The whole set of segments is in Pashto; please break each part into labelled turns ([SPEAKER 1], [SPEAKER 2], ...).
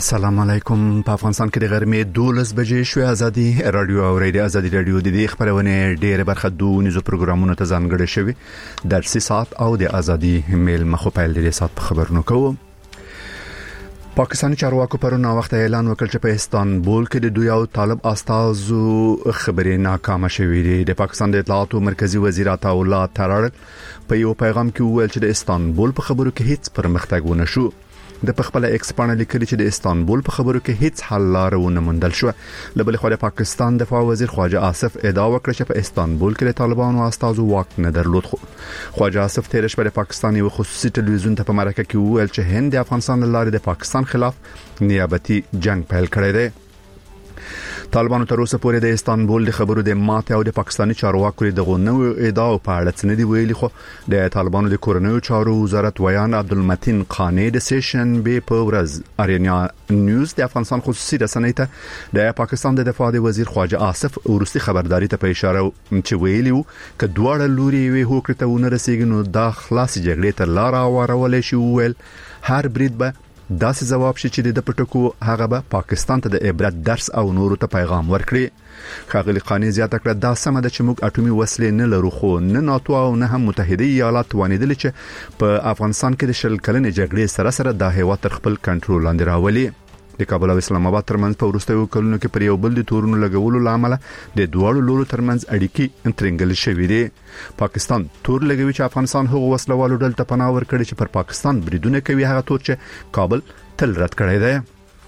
[SPEAKER 1] السلام علیکم. په افغانستان کې د غرمې 12 بجې شوې. ازادي رادیو او ریډیو ازادي رادیو د دې خبرونه ډېر برخه دونیزو پروګرامونو ته ځانګړي شوی درسي ساعت او د ازادي میل مخه پیل لري ساعت په خبرونو کوو. پاکستاني چارواکو پرون وخت اعلان وکړ چې په استانبول کې د دوی او طالب استازو خبرې ناکامه شوې دي. د پاکستان د اطلاعات مرکزی وزیر عطا الله ترار په یو پیغام کې وویل چې د استانبول په خبرو کې هیڅ پرمختګ ونه شو. د خپل ایکس پاڼه لیکلي چې د استانبول په خبرو کې هیڅ حل لار ونه موندل شو. لبل خو د پاکستان دفاع وزیر خواجه آصف ادعا وکړه چې په استانبول کې د طالبانو استازو واک نه درلود. خواجه آصف تیر شپه د پاکستان یو خصوصي ټلویزیون ته په مرکه کې وویل چې هند د افغانستان لارې د پاکستان خلاف نیابتي جنگ پیل کړی دی. طالبانو تر اوسه پورې د استانبول د خبرو د ماته او د پاکستاني چارواکو د غونډو ادعا په اړه څه نه دی ویلي. خو د طالبانو د کورنیو چارو وزارت ویان عبدالمتین خانی د سیشن به په ورځ ارینا نیوز د افغانستان خصوصي رسنۍ ته د پاکستان د دفاع وزیر خواجه آصف ورستي خبرداري ته په اشاره چې ویلي وو ک دواړه لوري وي هوکړه ته ونه رسیږي نو دا خلاص جګړې تر لار اورولې شي. ویل هر برید به داسې جواب شي چې د پټکو هغه به پاکستان ته د عبرت درس او نورو ته پیغام ورکړي. خاغلی خانی زیاته کړه دا سم ده چې موږ اټومي وسلې نه لرو خو نه ناتو او نه هم متحده ایالات وانیدل چې په افغانستان کې د شل کلنې جګړې سره سره د هیواد تر خپل کنټرول لاندې راولي. د کابل او اسلام آباد ترمنځ په وروستیو کلونو کې پر یو بل د تورونو لګولو لامل د دوړو لورو ترمنځ اړیکې ترنګل شوې دي. پاکستان تور لګوي چې افغانستان هغه وسلوالو ډلته پناه ورکړي چې پر پاکستان بریدونه کوي. هغه تور چې کابل تل رد کړی دی.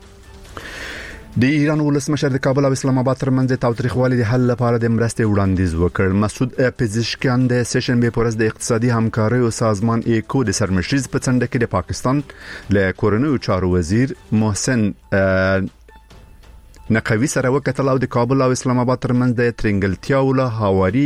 [SPEAKER 1] د ایران ولسمشر د کابل او اسلام آباد ترمنځ د تاوتریخوالي د حل لپاره د مرستې وړاندیز وکړ. مسعود پزشکیان د سیشن به پرز د اقتصادي همکارۍ او سازمان ایکو د سرمشریز په څنډه کې د پاکستان له کورنیو چارو وزیر محسن نقوی سره وکتل او د کابل او اسلام آباد ترمنځ د ترنګلتیا او له هواري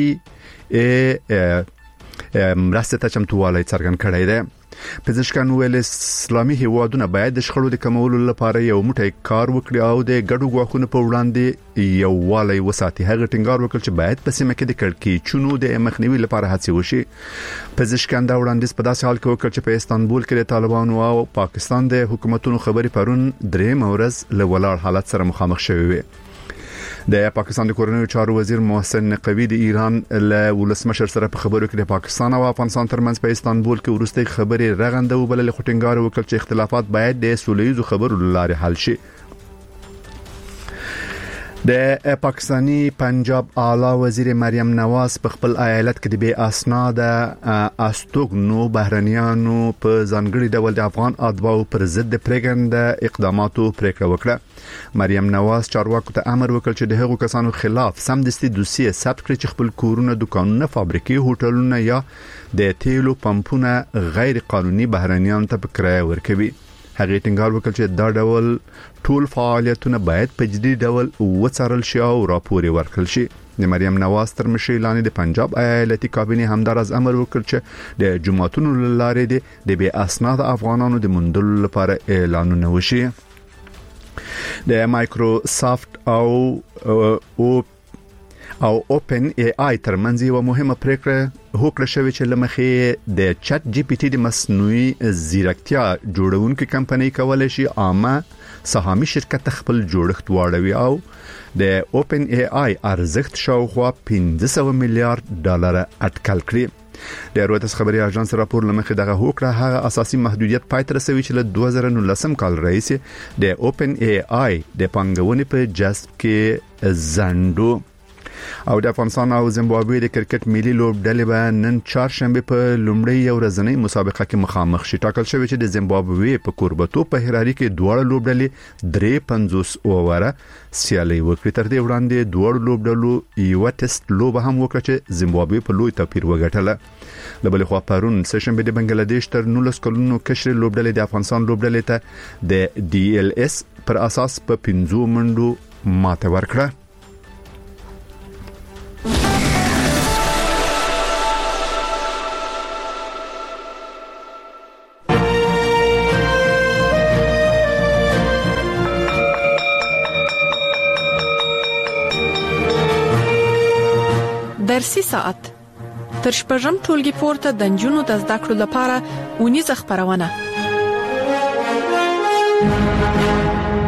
[SPEAKER 1] مرستې ته چمتووالی څرګند کړی دی. پزشکان ویل اسلامي هیوادونه باید د شخړو د کمولو لپاره یو موټی کار وکړي او د ګډو غواخونو په وړاندې یو والی وساتي. هغه ټینګار وکړ چې باید په سیمه کې د کړکېچونو د مخنیوي لپاره هڅې وشي. پزشکان دا وړاندیز په داسې حال کې وکړ چې په استانبول کې د طالبانو او پاکستان د حکومتونو خبري پرون درې ورځ له ولاړ حالت سره مخامخ شوي وي. د پاکستان د کورنیو چارو وزیر محسن نقوی د ایران له ولسمشر سره په خبرو کې د پاکستان او افغانستان ترمنځ په استانبول کې ورستي خبرې رغنده وبلل خو ټینګار وکړ چې اختلافات باید د سولهییزو خبرو لارې حل شي. د پاکستانی پنجاب اعلی وزیر مریم نواز په خپل ایالت کې د بے اسناد استوګنو بهرنیانو په ځانګړي ډول د افغان اتباعو پر ضد پرېګند اقداماتو پریکړه وکړه. مریم نواز چارواکو ته امر وکړ چې د هغو کسانو خلاف سمدستي دوسیه ثبت کړي چې خپل کورونه، دکانونه، فابریکې، هوټلونه یا د تیلو پمپونه غیر قانوني بهرنیانو ته په کرایه ورکوي. هغه ټینګار وکړ چې دا ډول ټول فعالیتونه باید په جدي ډول وڅارل شي او راپور ورکړل شي. د مریم نواز تر مشرۍ لاندې د پنجاب ایالتي کابینه همدارز امر وکړ چې د جماعتونو لارې د بے اسناد افغانانو د موندلو لپاره اعلانونه وشي. د مایکروسافت او اوپن ای آی ترمنځ یو مهمه پریکړه هوکړه شوې چې لمخې د چات جی پی ټی د مصنوعي ځیرکتیا جوړونکو کمپنۍ کولای شي عامه سهامي شرکت خپل جوړښت واړوي او د اوپن ای آی ارزښت شاوخوا $500 ملیارډ اټکل کړی. د رویترز خبري اژانس راپور لمخې دغه هوکړه هغه اساسي محدودیت پای ته رسوي چې له 2019 کال راهیسې د اوپن ای آی د پنګونې په جذب کې زندو او د افغانستان او زیمبابوې د کرکټ ملي لوبډلې به نن چهارشنبه په لومړی ورځنۍ مسابقه کې مخامخ شي. ټاکل شوی چې د زیمبابوې په کوربتو په هراري کې دوه لوبډلې 53 اووره سیالي وکړي. تر دې وړاندې دوه لوبډلو یو ټیسټ لوب هم وکړه چې زیمبابوې په لوی توپیر وګټله. د بل خوا پرون سشنبه د بنگلاديش تر 19 کلونو کشر لوبډلې د افغانستان لوبډلې ته د ډي ال اس پر اساس په 15 منډو ماته ورکړه.
[SPEAKER 2] درسي ساعت تر شپږم ټولګي پورته د نجونو د زده کړو لپاره ونیزه خبرونه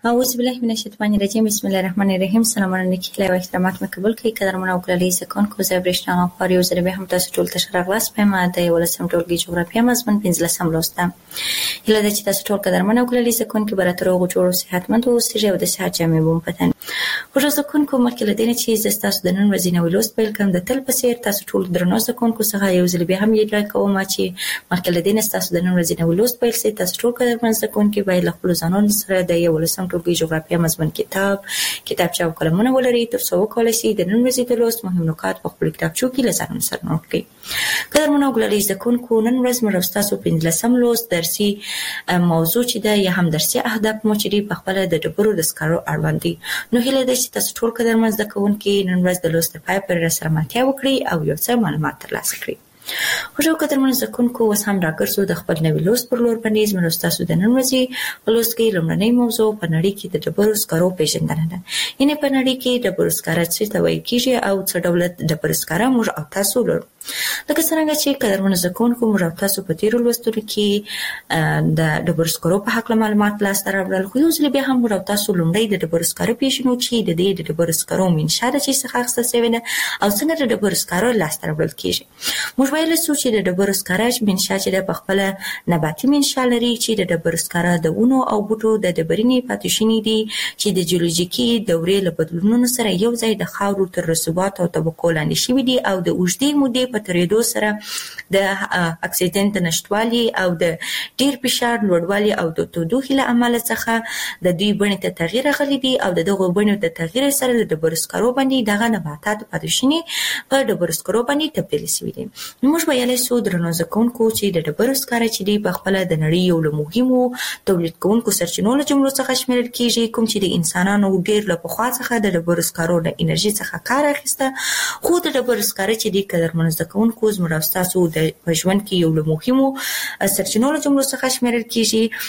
[SPEAKER 3] اعوذ بالله من الشیطان الرجیم. بسم الله الرحمن الرحیم. سلامونه نیکه و احترامات مقبول کی قدرمن او کلی سکون کو زه برښنا خوري او زه به هم تاسو ټول ته شرغلاس پم د ولسم ټولګي جغرافیه مضمون 15 لوستم. هله د چې تاسو ټول قدرمن او کلی سکون کې براتر او جوړو صحتمند او سره او د صحت جامې بوم پتن. خوشو سکون کو مکه لدینه چې ز تاسو د نن ورځې نو لوست پیل کوم د تل په سیر تاسو ټول درنو سکون کو څخه یو ځل به هم یې راکوم چې مکه لدینه تاسو د نن ورځې نو لوست پیل سي تاسو ټول قدرمن سکون کې باید خپل ځانون سره د ولسم ټولګي جغرافیه مضمون کتابچه او قلمونه ولري تر څو وکولای شي د نن ورځې د لوست مهم نکات په خپل کتابچو کې لزان سره نوٹ کړئ. قدرمنو ګلالي زکونکو نن ورځ موږ تاسو 15 لوست درسي موضوع چې د یا هم درسي اهداف مو چې په خپل د ډبرو د سکارو اړوند دي. نو هیله ده چې تاسو ټول قدرمن زکونکو نن ورځ د لوست پای پر سره ملتیا وکړي او یو څه معلومات ترلاسه کړئ. خوشو قدرمن زکونکو وس هم راګرځو د خپل نوی لوست پر لور باندې موږ تاسو د نن ورځې لوست کې لومړنۍ موضوع په نړۍ کې د ډبرو سکارو پیژندنه ده. یعنی په نړۍ کې د ډبرو سکاره څه ته وایي کیږي او څه ډول ډبرو سکاره موږ او تاسو لرو. لکه څنګه چې قدرمن زکونکو موږ او تاسو په تیر لوستونو کې د ډبرو سکارو په حق معلومات لاسته راوړل. خو یو ځل بیا هم موږ او تاسو لومړی د ډبرو سکارو پیژنو چې د دې د ډبرو سکارو منشأ د چې څخه اخیستل شوی ده او څنګه د ډبرو سکارو لاسته راوړل کیږي. موږ ویل چې د ډبرو سکاره منشأ چې د خپل نباتي منشأ لري چې د ډبرو سکاره د ونو او بوټو د ډبرینې پاتې شونې دي چې د جیولوژیکي دورې له بدلونونو سره یو ځای د خاورو تر رسوبات او طبقو لاندې شوي دي او د اوږدې مودې په تېرېدو سره د اکسیجن د نشتوالي او د ډیر فشار لوړوالي او د تودوخې له امله څخه د دوی بڼې ته تغییر راغلی دی او د دغو بڼو د تغییر سره د ډبرو سکارو باندې دغه نباتات پاتې شونې په ډبرو سکارو باندې تبدیل شوي دي. موږ ویلی سو درنو زکونکو چې د ډبرو سکاره چې دی په خپله د نړۍ یو له مهمو تولید کوونکو سرچینو له جملو څخه شمیرل کیږي کوم چې د انسانانو ډیر له پخوا څخه د ډبرو سکارو د انرژي څخه کار اخیسته. خو د ډبرو سکاره چې دی قدرمن زکونکو زموږ او ستاسو د ژوند کې یو له مهمو سرچینو له جملو څخه شمیرل کیږي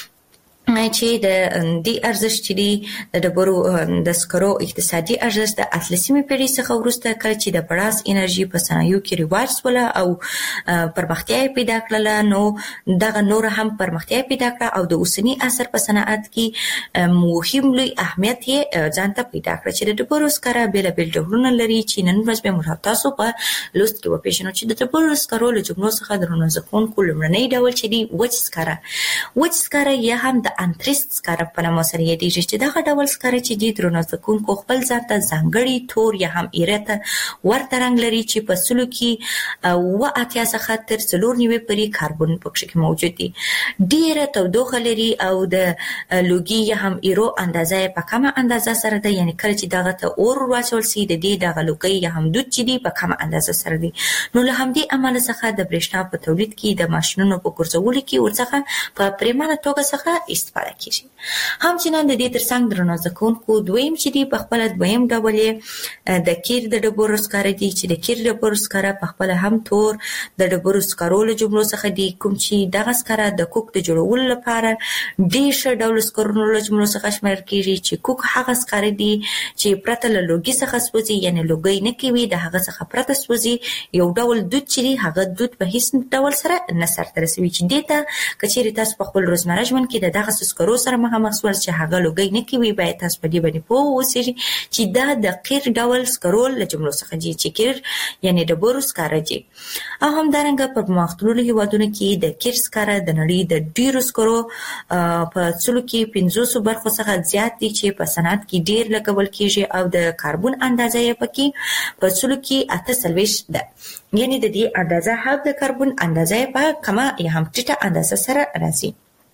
[SPEAKER 3] چې د دې ارزښت چې دی د ډبرو د سکرو اقتصادي ارزښت د 18مې پیړۍ څخه وروسته کله چې د بړاس انرژي په صنایعو کې رواج شوله او پرمختیا پیدا کړله نو دغه نور هم پرمختیا پیدا کړه او د اوسني عصر په صنعت کې مهم لوی اهمیت یې ځان ته پیدا کړ چې د ډبرو سکاره بیلابیل ډولونه لري چې نن ورځ به موږ تاسو په لوست کې وپېژنو چې د ډبرو سکرو له جملو څخه درنو زکونکو لومړنی ډول چې دی وچ سکاره یا هم د انتریست سکاره په نامه سره یادېږي چې دغه ډول سکاره چې دی درنو زکونکو خپل ځان ته ځانګړي تور یا هم ایره ته ورته رنګ لري چې په سلو کې 80 څخه تر 94 پورې کاربن پکې کې موجود دي. ډیره تودوخه لري او د لوګي یا هم ایرو اندازه په کومه اندازه سره ده یعنی کله چې دغه ته اور واچول سي د دې دغه لوګي یا هم دود چې دی په کومه اندازه سره دي. نو له همدې عمل څخه د برېښنا په تولید کې د ماشينونو په ګرځولو کې ورڅخه په پریمانه توګه څخه استفاده کیږي. همچنان د دې ترڅنګ درنو زکونکو دویم چې دی په خپل دویم ډول د کیر د ډبرو سکاره دي چې د کیر د ډبرو سکاره په خپل هم تور د ډبرو سکارو له جملو څخه دي کوم چې دغه سکاره د کوک د جوړولو لپاره ډېر ښه ډول سکارونو له جملو څخه شمیرل کیږي چې کوک هغه سکاره دي چې پرته له لوګي څخه سوځي یعنی لوګي نه کوي د هغه څخه پرته سوځي یو ډول دود چې دی هغه دود په هیڅ ډول سره نه سرته رسوي چې دې ته کچېرې تاسو په خپل روزمره ژوند کې د دغه سکرو سره مخامخ شول چې هغه لوګي نه کوي باید تاسو په دې باندې پوه اوسئ چې دا د قیر ډول سکرو له جملو څخه دي چې قیر یعنی ډبرو سکاره دي. او همدارنګه په پرمختللو هیوادونو کې د قیر سکاره د نړۍ د ډیرو سکرو په څلو کې 500 برخو څخه زیات دي چې په صنعت کې ډیر لګول کیږي او د کاربن اندازه یې پکې په څلو کې 48 ده یعنی د دې اندازه هم د کاربن اندازه په کمه یا هم ټیټه اندازه سره راځي.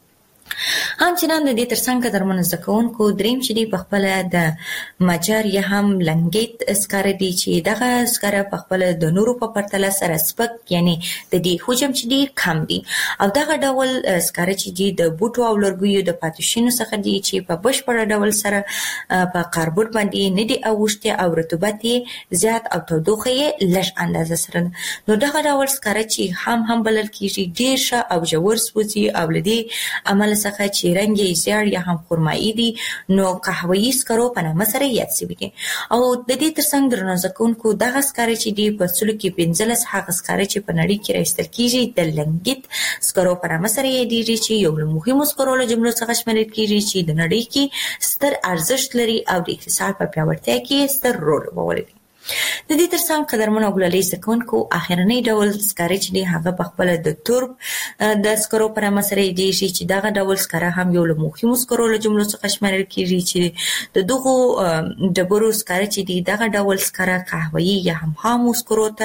[SPEAKER 3] همچنان د دې ترڅنګ قدرمن زکونکو دریم چې دی په خپل د مجر یا هم لنګیت سکاره دی چې دغه سکاره په خپل د نورو په پرتله سره سپک یعنی د دې حجم چې دی کم دی او دغه ډول سکاره چې دی د بوټو او لرګیو د پاتې څخه دی چې په بشپړ ډول سره په کاربن باندې نه دی اوښته او رطوبت زیات او تودوخه یې لږ اندازه سره نو دغه ډول سکاره چې هم بلل کیږي ډیر ښه او ژور سوځي او لدی عمل څخه چې رنګ یې زیړ یا هم خرمایي دي نو قهوه‌ایي سکرو په نامه سره یاد شوي دي. او د دې ترڅنګ درنو زکونکو دغه سکاره چې دی په سلو کې 15 هغه سکاره چې په نړۍ کې راایستل کیږي د لنګیت سکرو په نامه سره یادېږي چې یو له مهمو سکرو له جملو څخه شمیرل کیږي چې د نړۍ کې ستر ارزښت لري او د اقتصاد په پیاوړتیا کې ستر رول لوبولی دی. د دې ترڅنګ قدرمن او ګلالي زکونکو اخرنی ډول سکاره چې دی هغه په خپل د تورب د سکرو په نامه سره یادېږي چې دغه ډول سکاره هم یو له مهمو سکرو له جملو څخه شمیرل کیږي چې د دغو ډبرو سکاره چې دی دغه ډول سکاره قهوه‌ایي یا هم خامو سکرو ته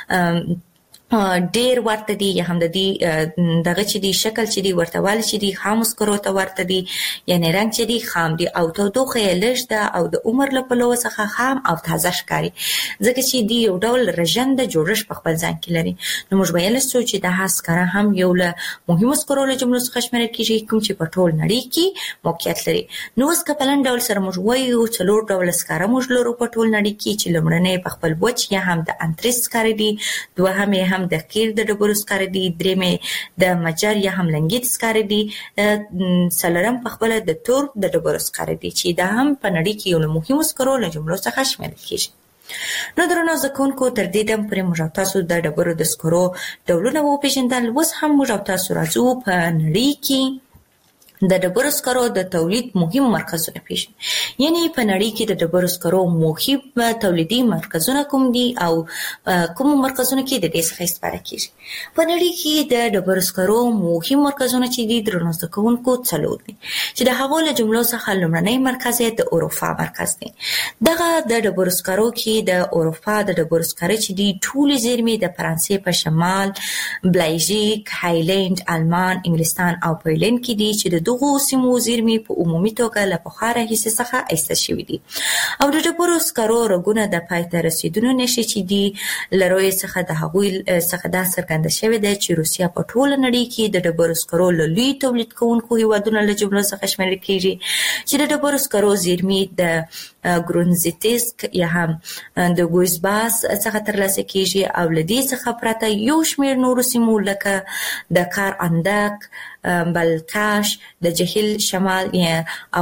[SPEAKER 3] ډیر ورته دي یا هم د دې دغه چې دی شکل چې دی ورته والی چې دی خام سکرو ته ورته دي یعنی رنګ چې دی خام دی او تودوخه یې لږ ده او د عمر له پلوه څخه خام او تازه ښکاري ځکه چې دی یو ډول رژنده جوړښت په خپل ځان کې لري. نو موږ ویلی شو چې دا سکاره هم یو له مهمو سکرو له جملو څخه شمیرل کیږي کوم چې په ټول نړۍ کې موقعیت لري. نو اوس که په لنډ ډول سره موږ وایو 4 ډوله سکاره موږ لرو په ټول نړۍ کې چې لومړنی په خپل وچ یا هم د انتریس سکاره دي، دوهم یې هم د قیر د ډبرو سکاره دي، درېمې د مجر یا هم لنګیت سکاره دي، څلورم په خپل د تورب د ډبرو سکاره دي چې دا هم په نړۍ کې یو له مهمو سکرو له جملو څخه شمیرل کیږي. نو درنو زکونکو تر دې دم پورې موږ تاسو د ډبرو د سکرو ډولونه وپېژندل. اوس هم موږ تاسو راځو په نړۍ کې د ډبرو سکرو د تولید مهم مرکزونه پیژنو. یعنی په نړۍ کې د ډبرو سکرو مهم تولیدي مرکزونه کوم دي او کوم مرکزونه کې د دې څخه استفاده کیږي. په نړۍ کې د ډبرو سکرو مهم مرکزونه چې دي درنو زکونکو 4 دي چې د هغو له جملو څخه لومړنی مرکز د اروپا مرکز دی. دغه د ډبرو سکرو کې د اروپا د ډبرو سکرو چې دي ټولې زیرمې د فرانسې په شمال، بلژیک، هایلند، آلمان، انګلستان او پولند کې دي چې د دغو سیمو زیرمې په عمومي توګه له پخوا راهیسې څخه ایستل شوي دي او د ډبرو سکرو رګونه د پای ته رسیدونو نښې چې دي له رویې څخه د هغوی څخه دا څرګنده شوې ده چې روسیه په ټوله نړۍ کې د ډبرو سکرو له لوی تولید کوونکو هیوادونو له جملو څخه شمیرل کیږي چې د ډبرو سکرو زیرمې د ګرونزیتسک یا هم د ګوزباس څخه ترلاسه کیږي او له دې څخه پرته یو شمېر نورو سیمو لکه د کار اندک، بلکاش، د جهیل شمال او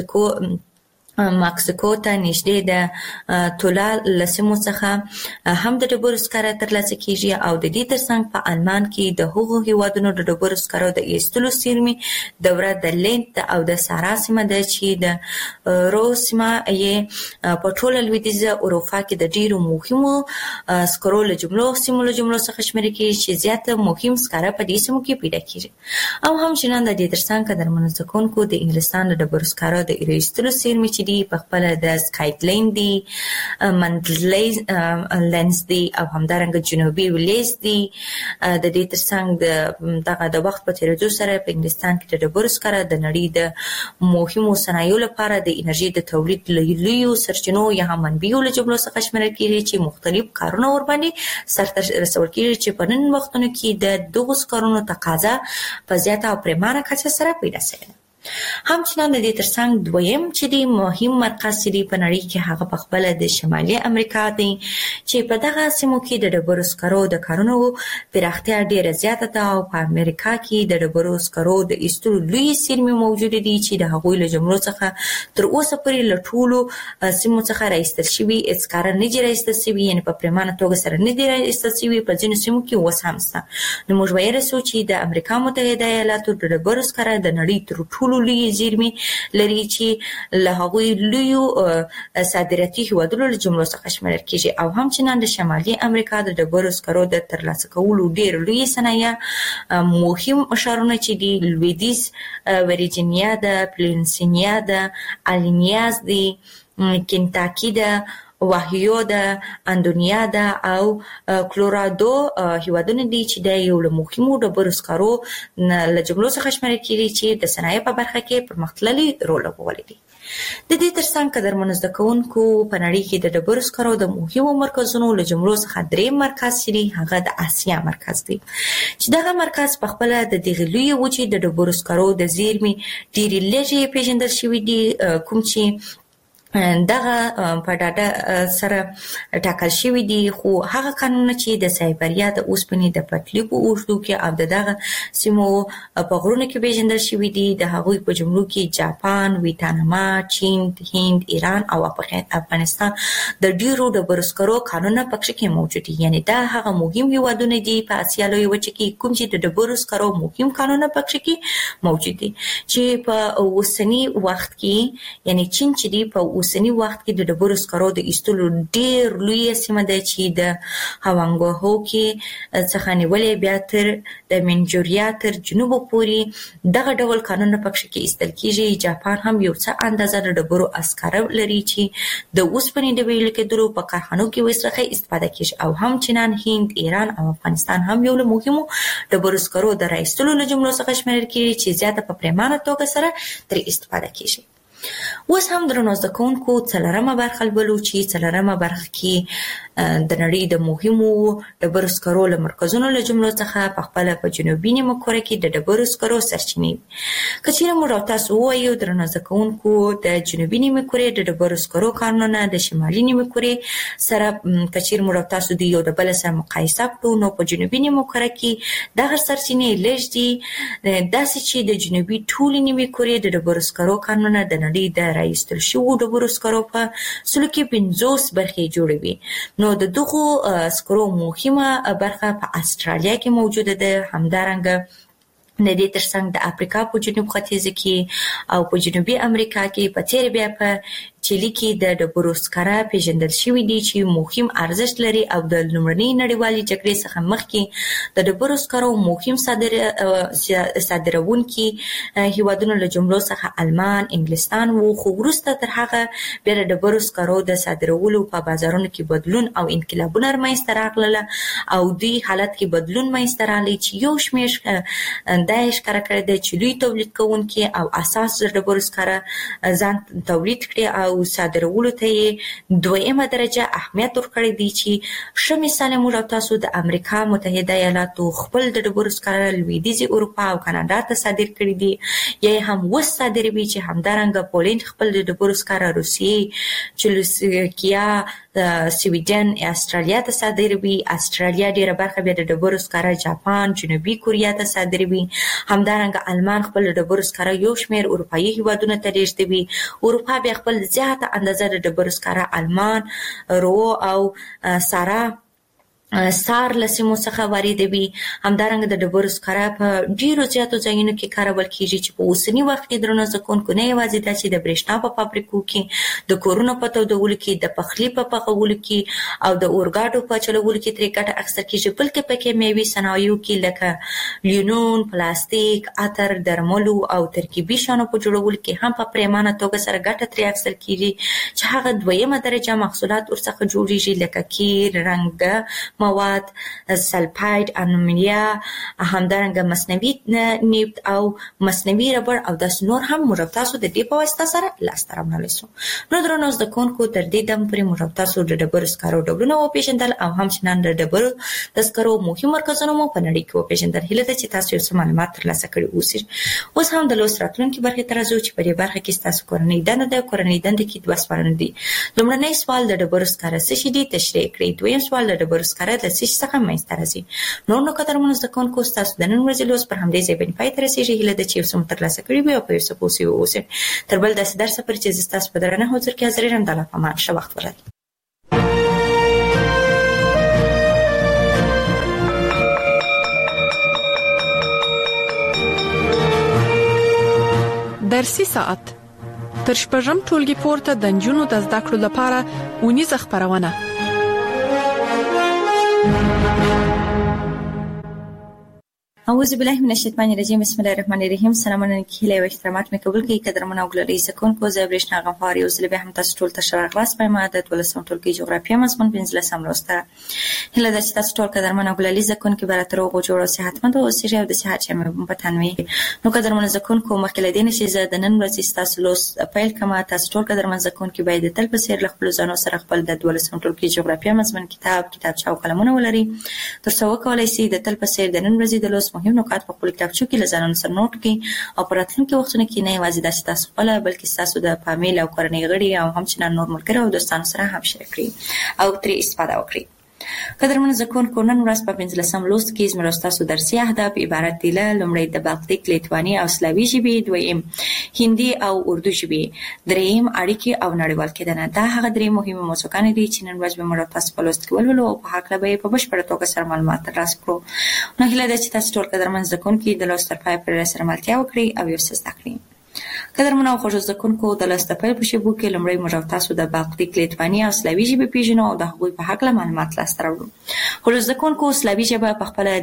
[SPEAKER 3] مکسیکو ته نږدې د تولا له سیمو څخه هم د ډبرو سکاره ترلاسه کیږي او د دې ترڅنګ په آلمان کې د هغو هیوادونو د ډبرو سکرو د ایستلو سیمې دوره د لینت او د سارا سیمه ده چې د روس سیمه یې په ټوله لویدیځه اروپا کې د ډیرو مهمو سکرو له جملو څخه شمیرل کیږي چې زیاته مهم سکاره په دې سیمو کې پیدا کیږي. او همچنان د دې ترڅنګ قدرمنو زکونکو د انګلستان د ډبرو سکرو د ایستلو سیمې چې دی په خپل د سکایټلند دی، منډلینز دی او همدارنګه جنوبي ویلیز دی. د دې ترڅنګ دغه د وخت په تیریدو سره په انګلستان کې د ډبرو سکاره د نړۍ د مهمو صنایعو لپاره د انرژي د تولید لویو سرچینو یا هم منبعو له جملو څخه شمیرل کیږي چې مختلف کارونه ورباندې سرته رسول کیږي چې په نن وختونو کې د دغو سکارونو تقاضا په زیاته او پریمانه کچه سره پیدا شوې ده. همچنان د دې ترڅنګ دویم چې دی مهم مرکز چې دی په نړۍ کې هغه په خپل د شمالي امریکا دی چې په دغه سیمو کې د ډبرو سکرو د کارونو پراختیا ډیره زیاته ده او په امریکا کې د ډبرو سکرو د ایستلو لوی سیمې موجود دي چې د هغوی له جملو څخه تر اوسه پورې له ټولو سیمو څخه راایستل شوي سکاره نه دي راایستل شوي، یعنې په پریمانه توګه سره نه دي راایستل شوي، په ځینو سیمو کې اوس هم شته. نو موږ ویلی شو چې د امریکا متحده ایالاتو د ډبرو سکاره د نړۍ تر ټولو لوی زیرمې لري چې له هغوی لویو صادراتي هیوادونو له جملو څخه شمیرل کیږي او همچنان د شمالي امریکا د ډبرو سکرو د ترلاسه کولو ډیر لوی صنایع مهم ښارونه چې دي لویدیځ ورجینیا ده، پلینسیلوانیا ده، الینیاز دي، کنتاکی ده، واهیو ده، اندونیا ده او کلورادو هیوادونه دي چې د یو له مهمو ډبرو سکرو له جملو څخه شمیرل کیږي چې د صنایع په برخه کې پرمختللي رول لوبولی دی. د دې ترڅنګ قدرمنو زده کوونکو په نړۍ کې د ډبرو سکرو د مهمو مرکزونو له جملو څخه دریم مرکز چې دی هغه د آسیا مرکز دی چې دغه مرکز په خپل د دغه لوی وچې د ډبرو سکرو د زیرمې ډېرې لږې پیژندل شوي دي کوم چې دغه په ډاډه سره ټاکل شوی دي. خو هغه قانونونه چې د سایبریا د اوسپنې د پټلۍ په اوږدو کې او دغه سیمو په غرونو کې پیژندل شوی دي، د هغوی په جملو کې جاپان، ویتنام، چین، هند، ایران او افغانستان د ډیرو ډبرو سکرو قانونونه پکې کې موجود دي. یعنی دا هغه مهم هیوادونه دي په اسیا لویه وچه کې کوم چې د ډبرو سکرو مهم قانونونه پکې کې موجود دي، چې په اوسنی وخت کې یعنی چین چې دی په اوسنی وخت کې د ډبرو سکرو د ایستلو ډیر لوی سیمه ده چې د هوانګوهو کې څخه نیولې بیا تر د منچوریا تر جنوب پورې دغه ډول قانون پکې کې ایستل کیږي. جاپان هم یو څه اندازه د ډبرو اسکار لري چې د اوسپنې د ویل کېدلو په کارخانو کې وسره استفاده کیږي، او هم چینان، هند، ایران او افغانستان هم یو له مهمو ډبرو سکرو د رایستلو له جملو څخه شمیرل کیږي چې زیاته په پریمانه توګه سره تر استفاده کیږي. اوس هم درنو زده کوونکو څلورمه برخه لولو چې څلورمه برخه کې د نړۍ د مهمو ډبرو سکرو له مرکزونو له جملو څخه په خپل په جنوبي نیمه کره کې د ډبرو سکرو سرچینې. کچېره موږ تاسو وایو درنو زده کوونکو د جنوبي نیمه کره د ډبرو سکرو قانونونه د شمالي نیمه کره سره کچېره موږ تاسو د یو د بل سره مقایسه کړو، نو په جنوبي نیمه کره کې دغه سرچینې لږ دي، داسې چې د جنوبي ټولې نیمه کره د ډبرو سکرو قانونونه د د رایستل شوو ډبرو سکرو په 50 برخې جوړوي. نو د دغه سکرو مهمه برخه په استرالیا کې موجوده ده، همدارنګه د دې ترڅنګ د افریقا په جنوب ختیځ کې او په جنوبي امریکا کې په تیر بیا په چیلی کې د ډبرو سکرا پیژندل شوی دي چې مهم ارزښت لري، او د لومړنۍ نړیوالې جګړې څخه مخکې د ډبرو سکرو مهم صادرونکي هیوادونو له جملو څخه آلمان، انګلستان وو. خو وروسته تر هغه بیا د ډبرو سکرو د صادرولو په بازارونو کې بدلون او انقلابونه رامنځته راغله، او دې حالت کې بدلون منځته راغلی چې یو شمېر دا ښکاره کړی دی چې لوی تولید کوونکي او اساس د ډبرو سکرا ځان تولید کړي او صادرولو ته یې دویمه درجه اهمیت ورکړی دی. چې ښه مثال موږ تاسو د امریکا متحده ایالاتو خپل د ډبرو سکرا لویدیځي اروپا او کاناډا ته صادر کړي دي، یا هم وصادروي، چې همدارنګه پولند خپل د ډبرو سکرا روسیې، چلوسلوواکیا، سویډن، استرالیا ته صادروي. استرالیا ډیره برخه بیا د ډبرو سکرا جاپان، جنوبي کوریا ته صادروي. همدارنګه آلمان خپل د ډبرو سکرا یو شمېر اروپایي هیوادونو ته لیږدوي. اروپا بیا خپل زیاته اندازه د ډبرو سکرا آلمان، رو او سار لسیمو څخه واردوي. همدارنګه د ډبرو سکرا په ډیرو زیاتو ځایونو کې کارول کیږي چې په اوسنی وخت کې درنو زده کوونکو نه یوازې دا چې د برېښنا په فابریکو کې، د کورونو په تودولو کې، د پخلي په پخولو کې او د اورګاډو په چلولو کې ترې ګټه اخیستل کیږي، بلکې په کیمیاوي صنایعو کې لکه لیونون، پلاستیک، عطر، درملو او ترکیبي شیانو په جوړولو کې هم په پریمانه توګه سره ګټه ترې اخیستل کیږي، چې هغه دویمه درجه محصولات ورڅخه جوړیږي لکه قیر، رنګ مواد، سلفاید، انومونیا، همدارنګه مصنوعي نفت او مصنوعي ربړ او داسې نور هم موږ تاسو د دې په واسطه سره لاسته راوړلی شو. نو درنو زده کوونکو تر دې دم پورې موږ تاسو د ډبرو سکرو ډولونه وپېژندل او همچنان د ډبرو د سکرو مهم مرکزونه مو په نړۍ کې وپېژندل. هیله ده چې تاسو یو څه معلومات ترلاسه کړي اوسئ. اوس هم د لوست راتلونکي برخې ته راځو چې په دې برخه کې ستاسو کورنۍ دنده ده. کورنۍ دنده کې 2 سوالونه دي. لومړنی سوال د ډبرو سکرا څه شي دي تشریح کړئ. دویم سوال د ډبرو سکرا د څه شي څخه منځته راځي. نور نو قدرمنو زده کوونکو ستاسو د نن ورځې لوست پر همدې ځای باندې پای ته رسیږي. هیله ده چې یو څه مو ترلاسه کړي وي او په یو څه پوه شوي اوسئ. تر بل داسې درسه پورې چې زه ستاسو په درنه حضور کې حاضر یم، د الله په امان. ښه وخت ولرئ.
[SPEAKER 2] درسي ساعت تر شپږم ټولګي پورته د نجونو د زده کړو لپاره ونیزه خبرونه.
[SPEAKER 3] اعوذ بالله من الشیطان الرجیم. بسم الله الرحمن الرحیم. سلام علیکم و احترامات مې قبول کړئ. قدرمن او ګلري زکونکو زه برېښنا غفار یو ځل به هم تاسو ټول ته ښه راغلاست. په ماده 12 ټولګي جغرافیه مضمون 15 لوسته. هله د تاسو ټول قدرمن او ګلري زکونکو براتر او جوړو صحتمند او اوسئ او د صحت چې په تنوي. نو قدرمن زکونکو مخکې لدین چې زه د نن ورځې تاسو لوست پیل کوم. تاسو ټول قدرمن زکونکو باید تل په سیر خپل ځانو سره خپل د 12 ټولګي جغرافیه مضمون کتابچه او قلمونه ولري. تر څو وکولای شئ د تل په سیر د نن ورځې د لوست تاسو مهم نکات په خپل کتابچو کې لزانو سره نوٹ کړئ او په راتلونکي وختونو کې نه یوازې د تاسو خپل بلکې تاسو د فامیل او کورنۍ غړي او همچنان نور ملګري او دوستانو سره هم شریک کړئ او ترې استفاده وکړئ. قدرمن زکون کو نن ورځ په 15 لوست کې زموږ تاسو درسي اهداف عبارت دي له لومړی د بالتیک لیتوانی او سلاوي ژبې، دویم هندي او اردو ژبې، دریم اړیکې او نړیوال کېدنه. دا هغه درې مهمه موضوعګانې دي چې نن ورځ به موږ تاسو په لوست کې ولولو او په هکله به په بشپړه توګه سره معلومات ترلاسه کړو. نو هیله ده چې تاسو ټول قدرمن زکون کې د لوست تر پای پورې سره ملتیا وکړئ او یو څه زده کړئ. قدرمن او خوږ زکونکو د لوست په پیل شیبو کې لومړی موږ تاسو د بالتیک لیتوانی او سلاوي ژبې پیژنو او د هغوی په هکله معلومات لاسته راوړو. خوږ زکونکو سلاوي ژبه په خپل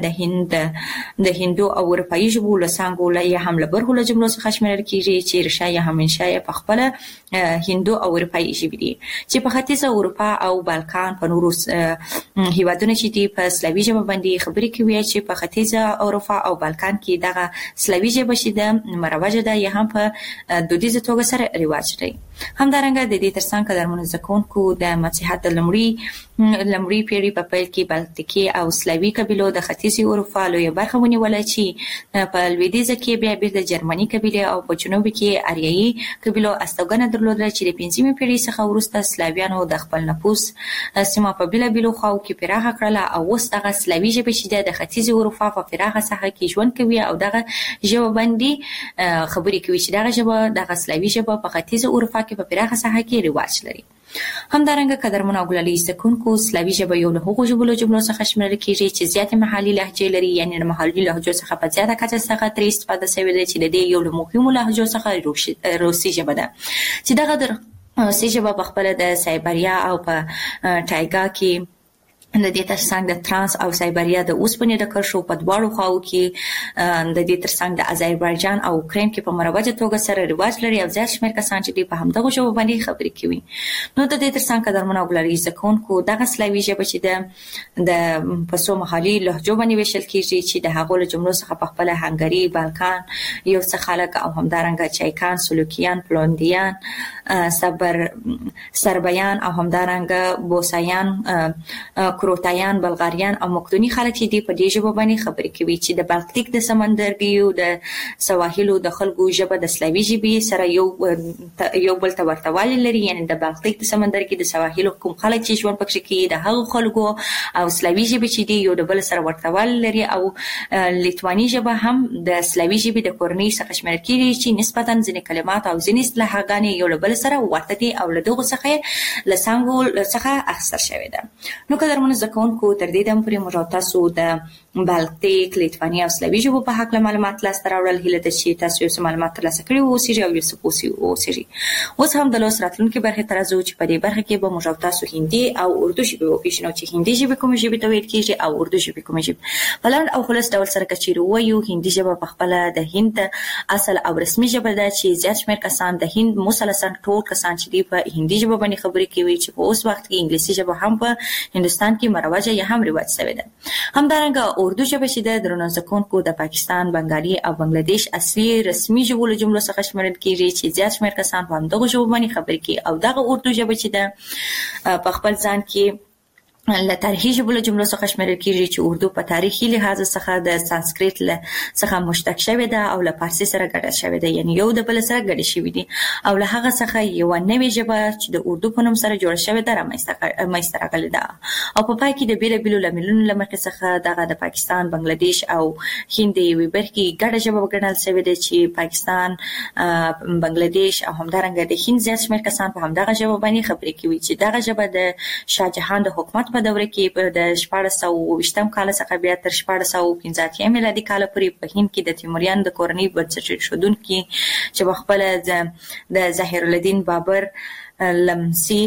[SPEAKER 3] د هندو او اروپایي ژبو له څانګو له هم له برخو له جملو څخه شمیرل کیږي چې ریښه یې هم منشأ یې په خپل هندو او اروپایي ژبې دي چې په ختیځه اروپا او بالکان په نورو هیوادونو چې دي په سلاوي ژبه باندې خبرې کوي چې په ختیځه اروپا او بالکان کې دغه سلاوي ژبه چې د مروجه ده یا هم په دودیزه توګه سره رواج لري. همدارنګه د دې ترڅنګ قدرمن زکونکو د مسیحیت د لمړی پیړۍ په پیل کې بالتیکي او سلاوي قبیلو د ختیځي اروپا لویه برخه ونیوله چې په لویدیځه کې بیا بیرته جرمني قبیله او په جنوب کې اریایي قبیلو استوګنه درلوده چې د 15مې پیړۍ څخه وروسته سلاویانو د خپل نفوس سیمه په بیلابیلو خواو کې پراخه کړله او اوس دغه سلاوي ژبه چې د ختیځي اروپا په پراخه ساحه کې ژوند کوي او دغه ژبه باندې خبرې کوي چې دغه ژبه دغه سلاوي ژبه په ختیځه اروپا کې په پراخه ساحه کې رواج لري. همدارنګه قدرمن او ګلالي زکونکو سلاوي ژبه یو له هغو ژبو څخه شمیرل کیږي چې زیاتې محلي لهجې لري، یعنی د محلي لهجو څخه په زیاته کچه څخه ترې استفاده شوې ده چې د دې یو له مهمو لهجو څخه روسي ژبه ده چې دغه د روسي ژبه په خپل د سایبریا او په ټایګا کې د دې ترڅنګ د ترانس او سایبریا د اوسپنې د کرښو په دواړو خواو کې د دې ترڅنګ د آذربایجان او اوکراین کې په مروجه توګه سره رواج لري او زیات شمېر کسان چې په همدغه ژبه باندې خبرې کوي. نو د دې ترڅنګ قدرمن او ګلالي زکونکو دغه سلاوي ژبه چې د پسو محلي لهجو باندې ویشل کیږي چې د هغو له جملو څخه په خپل هنګري، بالکان، یو څه خلک او همدارنګه چایکان، سلوکیان، پلوندیان، سربیان او همدارنګه بوسایان، کروتایان، بلغاریان او مقدوني خلک چې دی په دې ژبه باندې خبرې کوي چې د بالتیک د سمندرګیو د سواحلو د خلکو ژبه د سلاوي ژبې سره یو بل ته ورته والی لري. یعنی د بالتیک د سمندرګي د سواحلو کوم خلک چې ژوند پکې کوي د هغو خلکو او سلاوي ژبې چې دی یو د بل سره ورته والی لري او لیتوانی ژبه هم د سلاوي ژبې د کورنۍ څخه شمیرل کیږي چې نسبتاً ځینې کلمات او ځینې اصطلاحګانې یو له بل سره ورته دي او له دغو څخه له څانګو څخه اخیستل شوې ده. نو قدرمن زکونکو تر دې دم پورې موږ تاسو د بالتیک، لیتوانی او سلاوي ژبو په هکله معلومات لاسته راوړل. هیله ده چې تاسو یو څه معلومات ترلاسه کړي اوسئ او یو څه پوه اوسئ. اوس هم د لوست راتلونکي برخې ته راځو چې په دې برخه کې به موږ تاسو هندي او اردو ژبې وپېژنو چې هندي ژبې کومې ژبې ته ویل کېږي او اردو ژبې کومې ژبې. په لنډ او خلاص ډول سره که چیرې ووایو هندي ژبه په خپله د هند اصل او رسمي ژبه ده چې زیات شمېر کسان د هند مثلثاً ټول کسان چې دي په هندي ژبه باندې خبرې کوي چې په اوس وخت کې انګلیسي ژبه هم په هندوستان کې مروجه یا هم رواج شوې ده. همدارنګه اردو ژبه چې د درنو زکونکو د پاکستان، بنگالي او بنگلاديش اصلي رسمي ژبو له جملو څخه شمیرل کیږي چې زیات شمېر کسان په همدغه ژبه باندې خبرې کوي او دغه اردو ژبه چې ده په خپل ځان کې له تاریخي ژبو له جملو څخه شمیرل کیږي چې اردو په تاریخي لحاظ څخه د سانسکریت څخه مشتق شوې ده او له فارسي سره ګډه شوې ده، یعنی یو د بل سره ګډه شوې دي او له هغه څخه یو نوې ژبه چې د اردو په نوم سره جوړه شوې ده رامنځته راغلې ده. او په پای کې د بیلابیلو لاملونو له مخې څخه دغه د پاکستان، بنگلاديش او هند یوې برخې ګډه ژبه وګڼل شوې ده چې پاکستان، بنگلاديش او همدارنګه د هند زیات شمېر کسان په همدغه ژبه باندې خبرې کوي چې دغه ژبه د شاهجهان د حکومت په دوره کې د 1420 کال څخه بیا تر 1485 میلادي کال پورې په هند کې د تیموریان د کورنۍ بنسټ ایښودونکي چې په خپل د ظاهر الدین بابر لمسی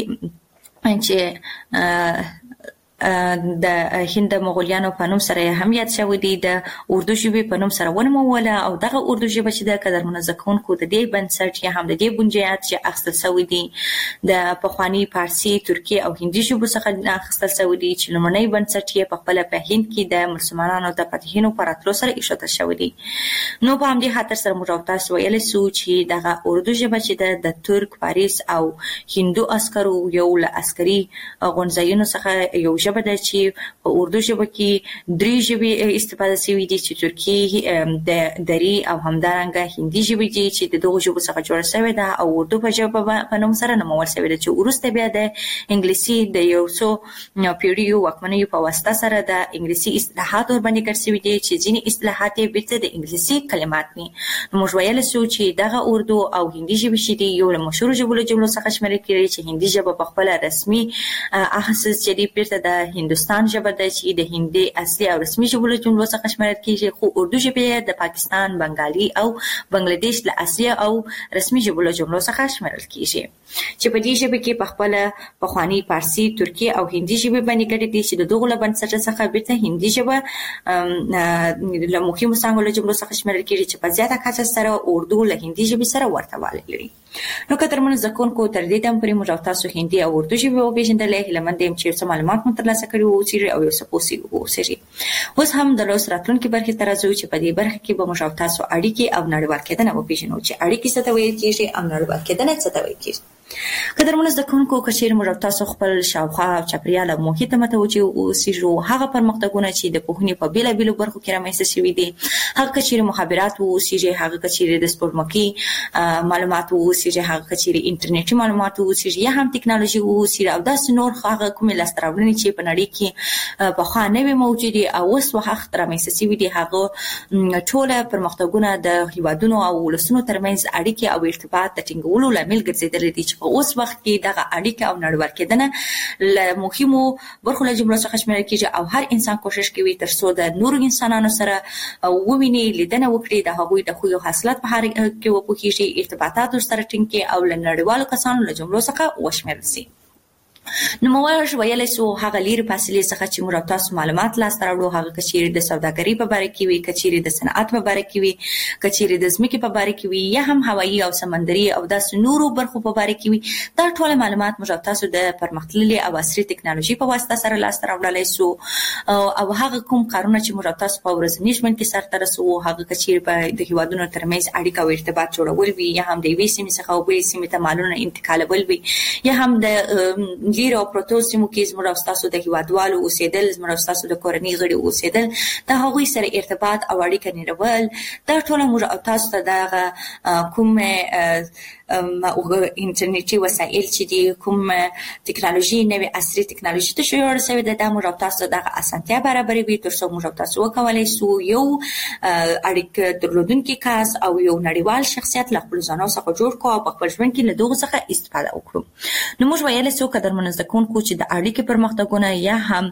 [SPEAKER 3] چې د هند مغولیانو په نوم سره هم یاد شوی دی د اردو ژبې په نوم سره ونوموله او دغه اردو ژبه چې د قدرمن زکونکو د دې بنسټ یا هم د دې بنیاد چې اخیستل شوی دی د پخوانی فارسی، ترکی او هندي ژبو څخه اخیستل شوی دی چې لومړنی بنسټ یې په خپل په هند کې د مسلمانانو د فتحینو پر راتلو سره ایښودل شوی دی. نو په همدې خاطر سره موږ تاسو ویلی سو چې دغه اردو ژبه چې د ترک، فارس او هندو عسکرو یو له عسکري غونځایونو څخه یو ژبه ژبه ده چې په اردو ژبه کې درې ژبې استفاده شوي دي چې ترکی د دری او همدارنګه هندي ژبه دي چې د دغه ژبو څخه جوړه شوې ده او اردو په ژبه په نوم سره نومول شوې ده چې وروسته بیا د انګلیسي د یو څو پیړیو واکمنیو په واسطه سره د انګلیسي اصطلاحات ور باندې ګرځي دي چې ځینې اصطلاحات یې بیرته د انګلیسي کلمات دي. موږ ویل شو چې دغه اردو او هندي ژبه شې یو له مشهور ژبو له جملو څخه شمېرل کېږي چې هندي ژبه په خپل رسمي اساس چې دی بیرته د هندستان ژبه ده چې د هندي اصلي او رسمي ژبو له جملو څخه شمېرل کېږي، خو اردو ژبه د پاکستان، بنگالي او بنگلاديش له اصلي او رسمي ژبو له جملو څخه شمېرل کېږي چې په دې ژبه کې په خپل پخوانی فارسی، ترکی او هندي ژبه باندې ګډې دي چې د دغه له بنسټ څخه بیرته هندي ژبه له مهمو څانګو له جملو څخه شمېرل کېږي چې په زیاته کچه سره اردو له هندي ژبې سره ورته والی لري. نو قدرمنو زده کوونکو، تر دې دمه پورې موږ تاسو هندي او اردو ژبې وپېژندلې. هیله مند یم چې څه معلومات مو ترلاسه کړي وو او یو څه پوه اوسئ. اوس هم د لوست راتلونکي برخې ته راځو چې په دې برخه کې به موږ تاسو اړیکې او نړیوال کېدنه وپېژنو چې اړیکې څه ته ویل کېږي او نړیوال کېدنه څه ته ویل کېږي. قدرمنو زده کوونکو، که چیرې موږ تاسو خپل شاوخوا او چاپېریال او محیط ته متوجه اوسئ، هغه پرمختګونه چې د پوهنې په بېلابېلو برخو کې رامنځته شوي دي، هغه که چیرې مخابرات واوسئ، هغه که چیرې د سپوږمکۍ معلومات واوسئ، هغه که چیرې انټرنیټي معلومات واوسئ، یا هم ټکنالوژي واوسئ او داسې نور هغه کومې لاسته راوړنې چې په نړۍ کې پخوا نه وې موجودې او اوس وخت رامنځته شوي دي، هغه ټوله پرمختګونه د هیوادونو او ولسونو ترمنځ اړیکې او ارتباط د ټینګولو لامل ګرځېدلي دي چې په اوس وخت کې دغه اړیکه او نړیوال کېدنه له مهمو برخو له جملو څخه شمېرل کېږي او هر انسان کوشش کوي ترڅو د نورو انسانانو سره وویني، لیدنه وکړي، د هغوی د خوی او حاصلات په اړه کې وپوهیږي، ارتباطات ورسره ټینګ کړي او له نړیوالو کسانو له جملو څخه وشمېرل شي. نو موږ ویلی شو هغه لیرې فاصلې څخه چې موږ تاسو معلومات لاسته راوړو، هغه که چیرې د سوداګرۍ په باره کې وي، که چیرې د صنعت په باره کې وي، که چیرې د ځمکې په باره کې وي، یا هم هوایي او سمندري او داسې نورو برخو په باره کې وي، دا ټول معلومات موږ تاسو د پرمختللې او عصري ټکنالوژي په واسطه سره لاسته راوړلی شو. او هغه کوم کارونه چې موږ تاسو په ورځني ژوند کې سرته رسوو، هغه که چیرې په د هیوادونو ترمنځ اړیکه او ارتباط جوړول وي، یا هم د یوې سیمې څخه بلې سیمې ته مالونه انتقالول وي، یا هم د لیرې او پروتو سیمو کې زموږ او ستاسو د هیوادوالو اوسېدل، زموږ او ستاسو د کورنۍ غړي اوسېدل، د هغوی سره ارتباط او اړیکه نیول، دا ټول موږ او تاسو ته دغه کوم انټرنیټي وسایل چې دي، کوم ټکنالوژي، نوې عصري ټکنالوژي ته جوړه شوې ده، دا موږ او تاسو دغه اسانتیا برابروي ترڅو موږ او تاسو وکولی شو یو اړیکه درلودونکی کس او یو نړیوال شخصیت له خپلو ځانونو څخه جوړ کړو او په خپل ژوند کې له دغو څخه استفاده وکړو. نو موږ ویلی شو قدرمنو زده کوونکو چې د اړیکې پرمختګونه یا هم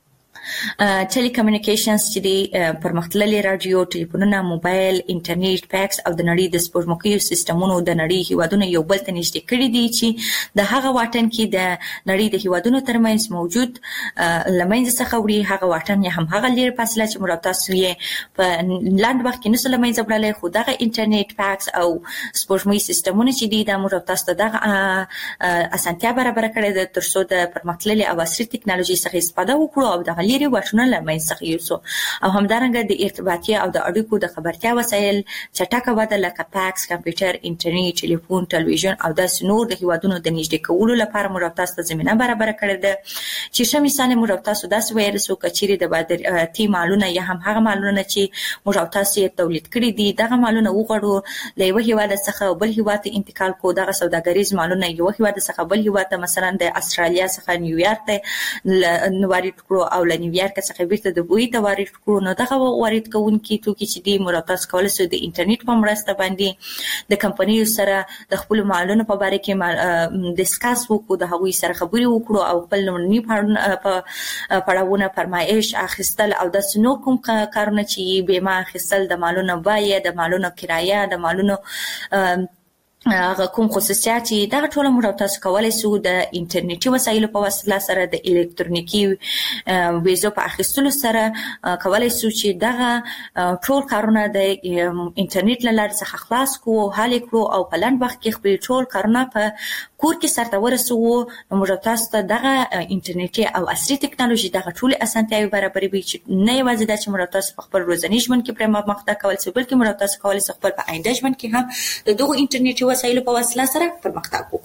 [SPEAKER 3] ټیلی کمیونیکیشنز چې دی، پرمختللي رادیو، ټلیفونونه، موبایل، انټرنیټ، فیکس او د نړۍ د سپوږمکیو سیستمونو د نړۍ هیوادونه یو بل ته نږدې کړي دي چې د هغه واټن کې د نړۍ د هیوادونو ترمنځ موجود له منځه څخه وړي. هغه واټن یا هم هغه لیرې فاصله چې موږ تاسو یې په لنډ وخت کې نشو له منځه وړلی، خو دغه انټرنیټ، فیکس او سپوږمۍ سیستمونه چې دي، دا موږ تاسو ته دغه اسانتیا برابره کړې ده ترڅو د پرمختللي او عصري ټکنالوژي څخه استفاده وکړو او دغه لیرې واټنونه له منځه څخه یوسو. او همدارنګه د ارتباطي او د اړیکو د خبرتیا وسایل چټکه وده لکه فیکس، کمپیوټر، انټرنیټ، ټلیفون، ټلویزیون او داسې نور د هیوادونو د نږدې کولو لپاره موږ تاسو ته زمینه برابره کړې ده. چې ښه مثال موږ تاسو داسې ویل شو که چیرې د بادراتي مالونه یا هم هغه مالونه چې موږ تاسو یې تولید کړي دي، دغه مالونه وغواړو له یوه هیواد څخه بل هیواد ته انتقال کړو، دغه سوداګریز مالونه یوه هیواد څخه بل هیواد ته، مثلا د استرالیا څخه نیویارک ته وارد کړو او له نیویارک څخه بیرته د بوی ته وارد کړو. نو دغه وارد کوونکي توکي چې دي موږ تاسو کولی شو د انټرنیټ په مرسته باندې د کمپنیو سره د خپلو مالونو په باره کې ډسکس وکړو، د هغوی سره خبرې وکړو او خپل لومړني پړاوونه، فرمایش اخیستل او داسې نور کوم کارونه چې بیمه اخیستل، د مالونو بیه، د مالونو کرایه، د مالونو هغه کوم خصوصیات چې دغه ټول موږ تاسو کولی شو د انټرنیټي وسایلو په وسیله سره د الکترونیکي ویزو په اخیستلو سره کولی شو چې دغه ټول کارونه د انټرنیټ له لارې څخه خلاص کړو، حل کړو او په لنډ وخت کې خپل ټول کارونه په کور کې سرته ورسوو. نو موږ تاسو ته دغه انټرنیټي او عصري ټکنالوژي دغه ټولې اسانتیاوې برابروي چې نه یوازې دا چې موږ تاسو په خپل ورځني ژوند کې پرې پرمختګ کولی شو، بلکې موږ تاسو کولی شو خپل په آینده ژوند کې هم د دغو انټرنیټي وسایلو په وسیله سره پرمختګ وکړو.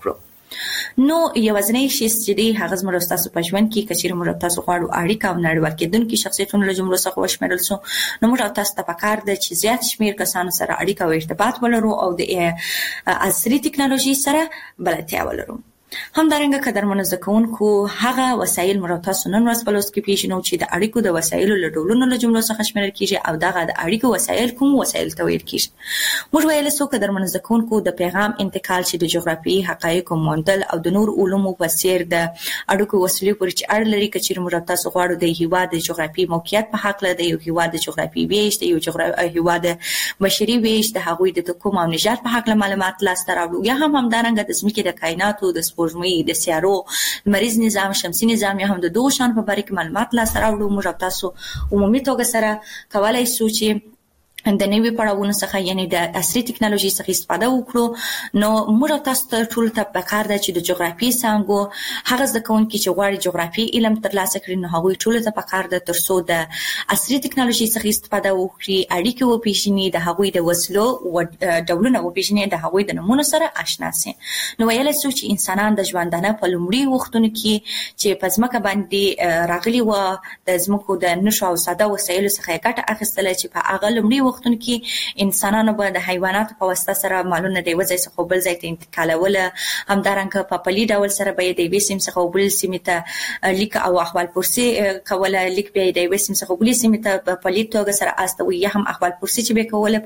[SPEAKER 3] نو یوازینی شی چې دی هغه زموږ تاسو په ژوند کې کچېر موږ تاسو غواړو اړیکه او نړیوال کېدونکو شخصیتونو له جملو څخه وشمېرل سو نو موږ تاسو ته پکار ده چې زیات شمیر کسانو سره اړیکه او ارتباط ولرو او د عصري ټکنالوژي سره بلدتیا ولرو. همدارنګه قدرمنو زکونکو هغه وسایل موږ تاسو نن ورځ په لوست کې پیژنو چې د اړیکو د وسایلو له ډولونو له جملو څخه شمېرل کیږي او دغه د اړیکو وسایل کوم وسایل ته ویل کیږي. موږ ویل سو قدرمنو زکونکو د پیغام انتقال چې د جغرافیایي حقایقو موندل او د نور علومو په څیر د اړیکو وسیلې پورې چې اړ لري کچېر موږ تاسو غواړو د هیواد د جغرافیایي موقعیت په حق له د یو هیواد د جغرافیایي ویش د یو هیواد بشري ویش د هغوی د کوم او نژاد په حق له معلومات لاسته راوړو یا هم همدارنګه د ځمکې د کائناتو د سپوږمۍ د مریض نظام شمسي نظام یا هم د دوه شان په باره کې معلومات لاسته راوړو. موږ تاسو عمومي توګه سره کولای شو چې د نوي پړاوونو څخه یعنی د عصري ټکنالوژي څخه استفاده وکړو. نو موږ تاسو ټول ته پکار ده چې د جغرافیې څنګه هغه ځکهونکي چې غواړي جغرافي علم ترلاسه کړي نو هغوی ټول ته پکار ده ترڅو د عصري ټکنالوژي څخه استفاده وکړي، اړیکې وپېژني، د هغوی د وسلو او ډولونه وپېژني، د هغوی د نمونه سره آشنا شي. نو ویل شو چې انسانان د ژوندانه په لومړي وختونو کې چې په ځمکه باندې راغلي و د ځمکو د نشو او ساده وسایلو څخه ګټه اخیستله چې په هغه لومړي وختونو کې انسانانو به د حیواناتو په واسطه سره مالونه د یو ځای څخه بل ځای ته انتقالول، همدارنګه په پلي ډول سره به د یوې سیمې څخه بل سیمې ته لیک او احوال پرسي کوله، لیک به د یوې سیمې څخه بل سیمې ته په پلي توګه سره استوي یا هم احوال پرسي چې به کوله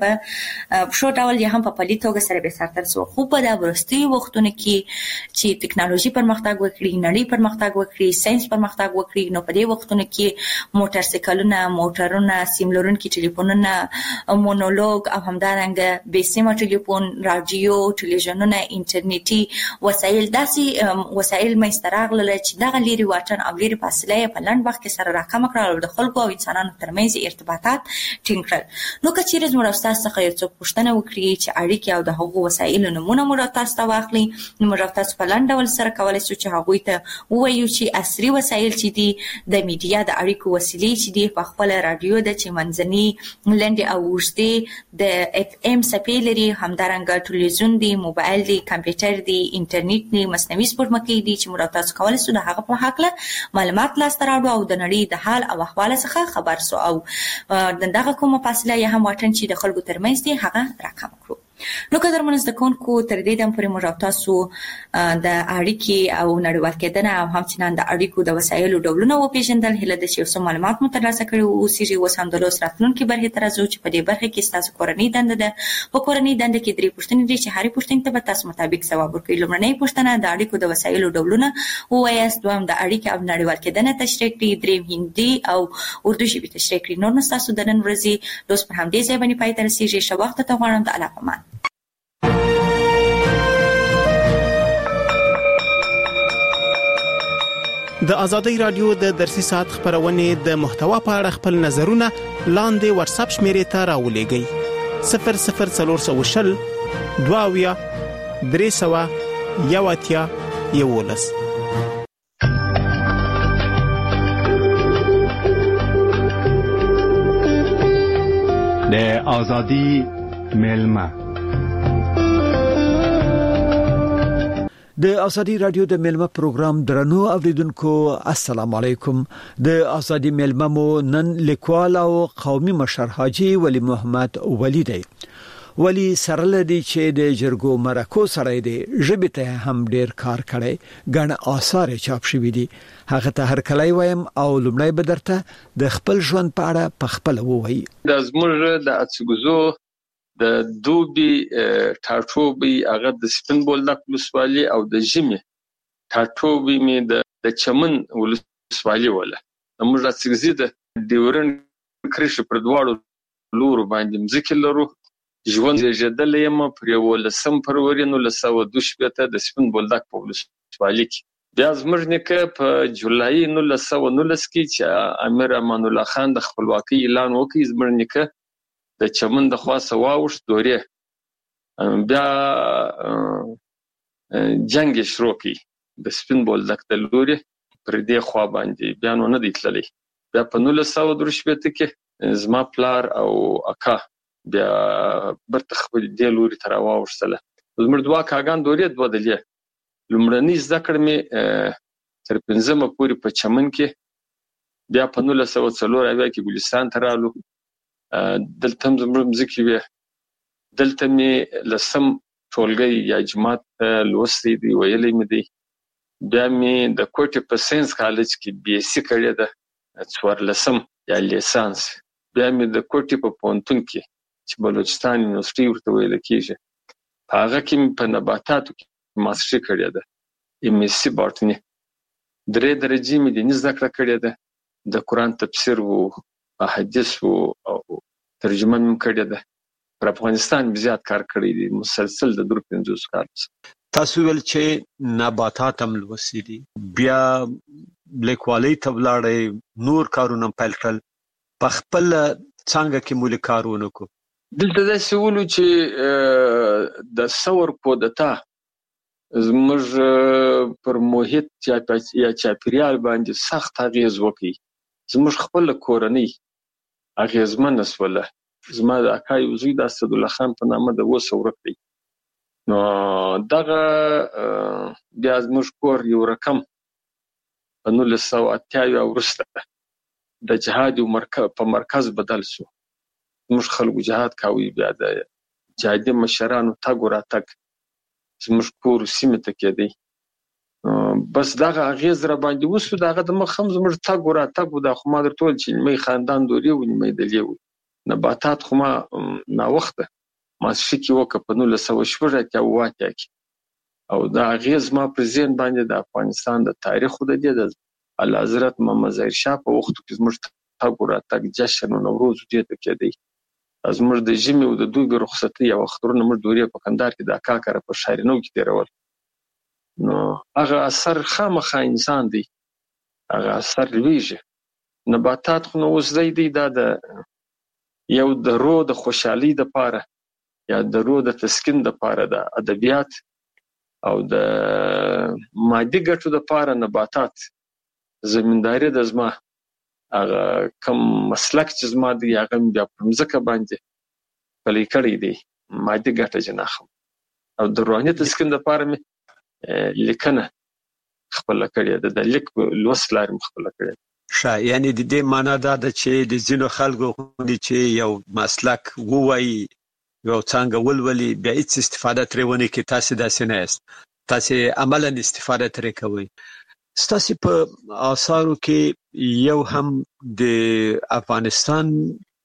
[SPEAKER 3] په شو ډول یا هم په پلي توګه سره به سرتر سو. خو په د ورستي وختونو کې چې ټکنالوژي پرمختګ وکړي، نړۍ پرمختګ وکړي، ساينس پرمختګ وکړي، نو په دې وختونو کې موټر سایکلونه، موټرونه، سیم لرونکي ټلیفونونه، مونولوګ او همدارنګه به سیمه ټلیفون، رادیو، ټلویزیونونه، انټرنیټي وسایل داسې وسایل مستراغله چې دغه لري واټن او لري فاصله په لنډ وخت کې سره راکم کړل او د خلکو او انسانانو ترمنځ ارتباطات ټینګ کړل. نو کچېر زموږ استاد څخه یو څه پوښتنه وکړي چې اړیکې او د هغو وسایلو نمونه موږ تاسو ته واخلي، نو موږ تاسو په لنډ ډول سره کولای شو چې هغوی ته ووایو چې عصري وسایل چې دي د میډیا د اړیکو وسیلې چې دي په خپل رادیو د چې منځني لنډ او اوږدې د اف ام څپې لري، همدارنګه ټلویزیون دی، موبایل دی، کمپیوټر دی، انټرنیټ دی، مصنوعي سپوږمکۍ دی چې موږ تاسو کولای شو د هغه په حق له معلومات لاسته راوړو او د نړۍ د حال او احوال څخه خبر سو او دغه کومه فاصله یا هم واټن چې د خلکو ترمنځ دی هغه راکم کړو. نو قدرمنو زده‌کوونکو تر دې دم پورې موږ تاسو د اړیکې او نړیوال کېدنه او همچنان د اړیکو د وسایلو ډولونه وپېژندل، هله د یو څه معلومات مو ترلاسه کړي او اوسېږي. اوس هم د لوست راتلونکي برخې ته راځو چې په دې برخه کې ستاسو کورنۍ دنده ده. په کورنۍ دنده کې درې پوښتنې دي چې هرې پوښتنې ته به تاسو مطابق ځواب ورکړئ. لومړنۍ پوښتنه د اړیکو د وسایلو ډولونه ووایاست، دویم د اړیکې او نړیوال کېدنه تشریح کړئ، دریم هندي او اردو ژبې تشریح کړئ. نور نو تاسو د نن ورځې لوست پر همدې ځای باندې پای ته رسېږي. ښه وخت ته غواړم. د الله پامان.
[SPEAKER 4] د ازادۍ رادیو د درسي ساعت خبرونه د محتوا په اړه خپل نظرونه لاندې واتس اپ شمیرې ته راولېږئ 00420 22 300 یواتیا یولس.
[SPEAKER 1] د ازادي ملما
[SPEAKER 5] د ازادي رادیو د ملما پروګرام درنو اوریدونکو السلام علیکم. د ازادي ملما مو نن لیکوال او قومي مشر حاجی ولی محمد ولی دی. ولی سره لدی چې د جرګو مرکو سره دی ژبه ته هم ډیر کار کړي، غن آثار چاپ شوی دي. هغه ته هر کله وایم او لمړی بدرته د خپل ژوند په اړه په خپل ووایي.
[SPEAKER 6] د زموږ د اڅګزو د دوبي ټاټوبي هغه د سپین بولدک ولسوالي او د ژمي ټاټوبي می د چمن ولسوالي ولا موږ اڅګزي د ډیورن کرښې پر دواړو لور باندې مځکه لرو. ژوند زیږیدل یم پر 18 فروری 1912 د سپین بولدک په ولسوالي کې. بیا زموږ نیکه په جولای 1919 کې چې امیر امان الله خان د خپلواکۍ اعلان وکړ، زموږ نیکه د چمن د خاصه واوښت دورې بیا جنگ شروع کی د سپین بولدک د لوري پر دې خوا باندې بیا نو نه دی تللی. بیا په 1923 کې زما پلار او اکا بیا برته خپل د لوري تر واوښتله. زموږ دوا کاغان دورې دوه دلې لومړنۍ زده کړې مې تر 5مه پورې په چمن کې، بیا په 1904 کې ګلستان ته رالو. دلته هم زموږ مځکې وې. دلته مې 10م ټولګی یا جماعت لوستی دی، ویلی مې دی. بیا مې د کوټې په ساینس کالج کې BSc کړې ده، 14م یا لیسانس. بیا مې د کوټې په پوهنتون کې چې بلوچستان یونیورسيټي ورته ویل کېږي، په هغه کې مې په نباتاتو کې ماسټري کړې ده، MSc باټني. 3 درجې مې دیني زده کړه کړې ده، د قرآن تفسیر و، احادیث و، او ترجمه مې کړې ده. پر افغانستان مې زیات کار کړی دی، مسلسل د 50 کال.
[SPEAKER 5] تاسو ویل چې نباتات هم لوستي دي، بیا لیکوالۍ ته ولاړئ، نور کارونه پیل کړل. په خپل څنګه کې مو کارونه کو؟
[SPEAKER 6] دلته داسې ولو چې د ثور کودتا زموږ پر محیط یا چاپیریال باندې سخت اغیز وکړي. زموږ خپل کورنۍ اغیزمنه شوله. زما د اکا یو زوی د اسدالله خان په نامه د اوس ورک دی. نو دغه بیا زموږ کور یو رقم په 1980 وروسته د جهاد په مرکز بدل شو. زموږ خلکو جهاد کاوه، بیا د جهادي مشرانو تګ و راتګ زموږ کور سیمې ته کېدی. بس دغه اغیز را باندې وسو. دغه د مخ هم زموږ تګ و راتګ و. دا خو ما درته ویل چې نیمه خاندان دورې و، نیمه دلې و. نباتات خو ما ناوخته ماسټري کې وکړه په 1988 کې، او دا اغیز ما پر ذهن باندې د افغانستان د تاریخ د دې د اعلیحضرت محمد ظاهر شاه په وخت کې زموږ تګ و راتګ جشن او نوروز دې ته کېدی. زموږ د ژمي او د دوبي رخصتۍ او اخترونه موږ دورې په کندهار کې د اکا کره په شارینو کې تېرول. نو هغه اثر خامخا انسان دی، هغه اثر لویږي. نباتات خو نو اوس دی دا د یو د روح د خوشحالۍ دپاره یا د روح د تسکین دپاره د ادبیات او د مادي ګټو دپاره نباتات زمینداري د زما هغه کم مسلک چې زما دی هغه بیا په مځکه باندې پلی کړی دی، مادي ګټه جې نه اخلم. او د روحاني تسکین دپاره مې لیکنه خپله کړې ده، د لیک لوست لارې مې خپله کړې ده.
[SPEAKER 5] ښه، یعنی د دې معنا دا ده چې د ځینو خلکو غوندې چې یو مسلک ووایي، یو څانګه ولولي، بیا هېڅ استفاده ترې ونه کړي. تاسې داسې نه یاست، تاسې عملاً استفاده ترې کوئ. ستاسې په آثارو کې یو هم د افغانستان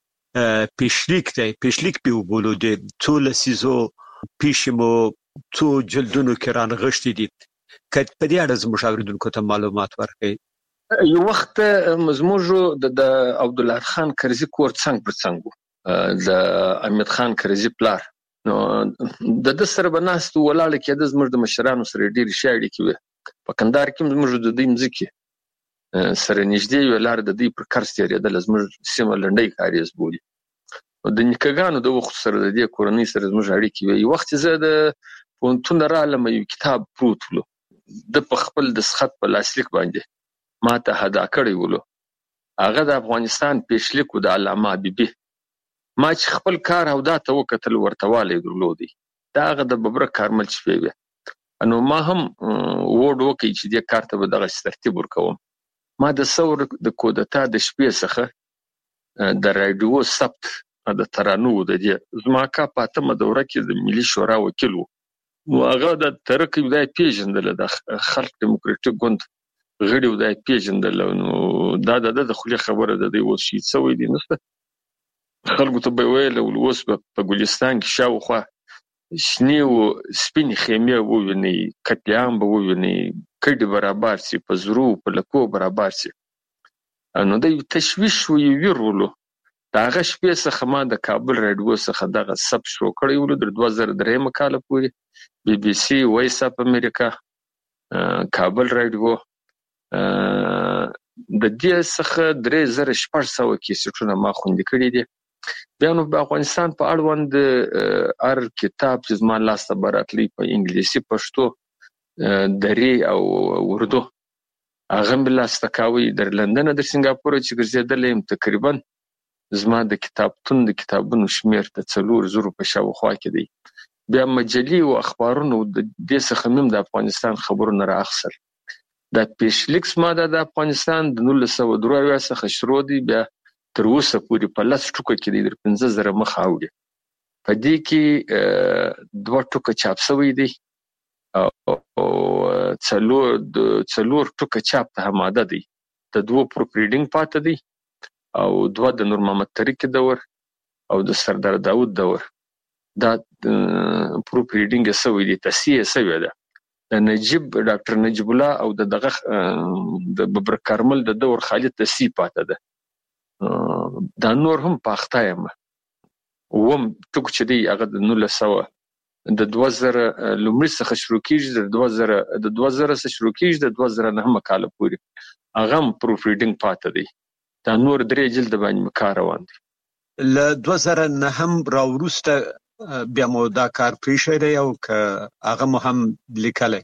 [SPEAKER 5] پیشلیک دی، پیشلیک پې وبولو، د څو لسیزو پیښې مو څو جلدونو کې رانغښتي دي. که په دې اړه زموږ اورېدونکو ته معلومات ورکړئ.
[SPEAKER 6] یو وخت زموږ د عبدالله خان کرزي کور څنګ پر څنګ و، د امید خان کرزي پلار. نو د ده سره به ناست ولاړه کېده، زموږ د مشرانو سره ډېرې ښې اړیکې وې. په کندهار کې زموږ د دوی مځکې سره نږدې یوه لار د دوی پر کرز تېرېدله، زموږ سیمه لنډۍ کاریز بولي. د نیکهګانو د وخت سره د دې کورنۍ سره زموږ اړیکې وې. یو وخت زه د پوهنتون رالم، یو کتاب پروت ولو، د په خپل دستخط په لاسلیک باندې ما ته هدا کړی ولو. هغه د افغانستان پیشلیک و د علامه حبیبي. ما چې خپل کار او دا ته وکتل، ورته والی درلودی، دا هغه د ببرک کارمل شپې وې. نو ما هم ووډ وکړی چې دې کار ته به دغسې ترتیب ورکوم. ما د ثور د کودتا د شپې څخه د راډیو ثبت د ترانو د دې زما اکا په 8مه دوره کې د ملي شورا وکیل و. نو هغه د ترک ودای پیژندله، د خلق دیموکراتیک ګوند غړي ودای پیژندله. نو دا د خولې خبره ده، دی اوس شهید شوی دی نشته. خلکو ته به ویل اوس په ګلستان کې شاوخوا شنې و سپینې خیمې ووینئ، قتل به ووینئ، کډې برابر سي، په زرو په لکو برابر سي. نو د یو تشویش و، یو ویر ولو. د هغه شپې څخه ما د کابل راډیو څخه دغه ثبت شروع کړی ولو تر 2003 کاله پورې. BBC، وایس اف امریکا، کابل راډیو، د دې څخه 3600 کیسټونه ما خوندي کړي دي. بیا نو په افغانستان په اړوند هر کتاب چې زما لاس ته به راتلی په انګلیسي، پښتو، دري او اردو، هغه مې لاسته کاوه. در لندن در سنګاپور چې ګرځېدلی یم، تقریبا زما د کتابتون د کتابونو شمېر د 4,000 په شاوخوا کې دی. بیا مجلې او اخبارونو د دې څخه هم د افغانستان خبرونه راخسل. د پیشلیکس ماده د افغانستان د 1923 څخه شروع دي، بیا تر اوسه پورې په 10 ټوکه کې د 15,000 مخ اوړي. په دې کې 2 ټوکه چاپ شوی دي او څلور ټوکه چاپ ته ماده دي، د 2 پروف ریډینګ پاتې دي او 2 د نور محمد طریق دور او د سردار داوود دور. دا پروف ریډینګ سوی دي، تصحیح سوی ده. د ډاکټر نجیب الله او د ببر کارمل د دور خالد تصحیح پاتې ده. دا نور هم پاخته یم وم ټوک چې دی هغه د 1900 د 2000 لومړی څخه شروع کیږي، د 2000 څخه شروع کیږي د 2009 کال پورې هغه پروف ریډینګ پاتې دی. دا نور 3 جلد باندې کار روان دي.
[SPEAKER 5] ل 2009 راوروسته بیا مو دا کار پریښی دی او که هغه مو هم لیکلی؟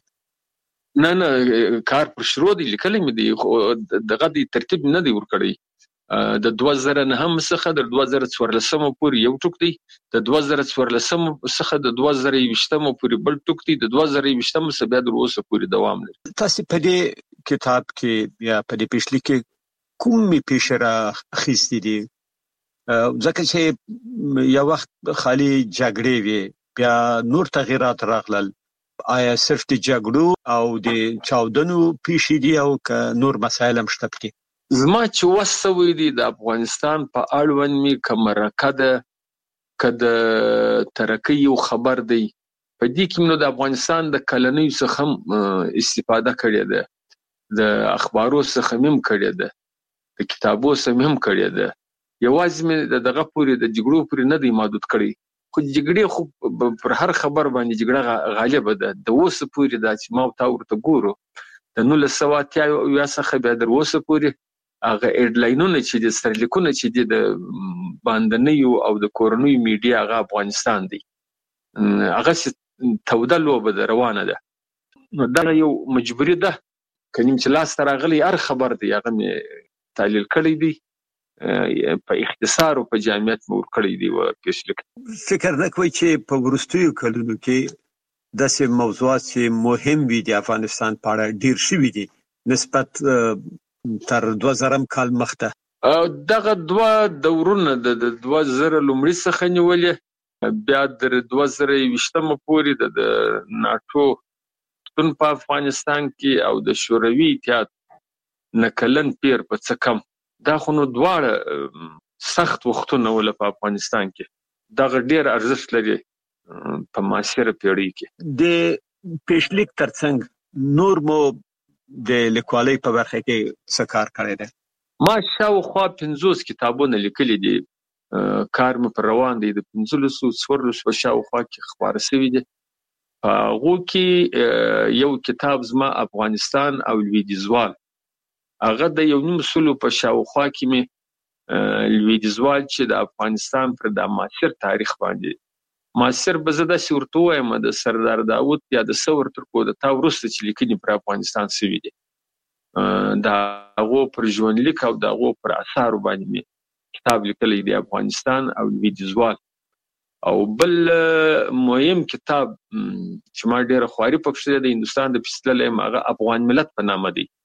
[SPEAKER 6] نه کار پر شروع دی، لیکلی مې دی، دغه د ترتیب نه دی ورکړی. د 2009 څخه د 2014 پورې یو ټوک دی، د 2014 څخه د 2020 پورې بل ټوک دی، د 2020 څخه بیا د اوسه پورې دوام لري.
[SPEAKER 5] تاسو په دې کتاب کې یا په دې پیشلیک کې کومې پیښې راخیستې دي؟ ځکه چې یو وخت خالي جګړې وي، بیا نور تغیرات راغلل. آیا صرف د جګړو او د چاودنو پیښې دي او که نور مسایل هم شته پکې؟
[SPEAKER 6] زما چې وسوي دي د افغانستان په اړوند می کمرکه ده کده ترقی یو خبر دی. په دې کې نو د افغانستان د کلنۍ څخه استفاده کړې ده، د اخبارو څخه هم کړې ده، د کتابو څخه هم کړې ده. یوازې مې دغه پورې د جګړو پورې نه دی محدود کړی، خو جګړې خو پر هر خبر باندې جګړه غالبه ده. د اوسه پورې د چې ما تا ورته ګورو د 1980 څخه بیا در اوسه پورې هغه هډلاینونه چې د سرلیکونه چې د باندنیو او د کورنیو میډیا هغه افغانستان دی، هغه توده لوبه روانه ده. نو دا یو مجبوری ده، کنیم چې لاس ته راغلی هر خبر دی هغه مې تحلیل کړی دی، په اختصار او په جامعیت مې ورکړی دی. و پیشلیک
[SPEAKER 5] فکر نه کوئ چې په وروستیو کلونو کې داسې موضوعات چې مهم وي د افغانستان په اړه ډیر شوي دي نسبت تر 2000 کال مخته؟
[SPEAKER 6] دغه 2 دورونه د 2000 لومړی څخه نیولې، بیا د 2020 پورې د ناتو تون په افغانستان کې او د شوروي اتحاد نکلن پیر په څه کم. دا خو نو دواړه سخت وختونه ول په افغانستان کې، دغه ډیر ارزښت لري په معاصره پیړۍ کې.
[SPEAKER 5] د پیشلیک ترڅنګ نور مو د لیکوالۍ په برخه کې څه کار کړی دی؟
[SPEAKER 6] ما شاوخوا 50 کتابونه لیکلي دي، کار مې پر روان دی، د 15 په شاوخوا کې خبره شوې دي. په هغو کې یو کتاب زما افغانستان او لویدیځوال، هغه د 1.5 په شاوخوا کې مې لویدیځوال چې د افغانستان پر د معاصر تاریخ باندې معاصر بزده ورته وایم د سردار داوود یا د ثور ترکو د تا وروسته چې لیکنې پر افغانستان شوي دي، دا هغو پر ژوندلیک او د هغو پر اثارو باندې مې کتاب لیکلی دی، افغانستان او لویدیځوال. او بل مهم کتاب چې ما ډېره خواري پکښې د هندوستان د پیستللی یم، هغه افغان ملت په نامه دی.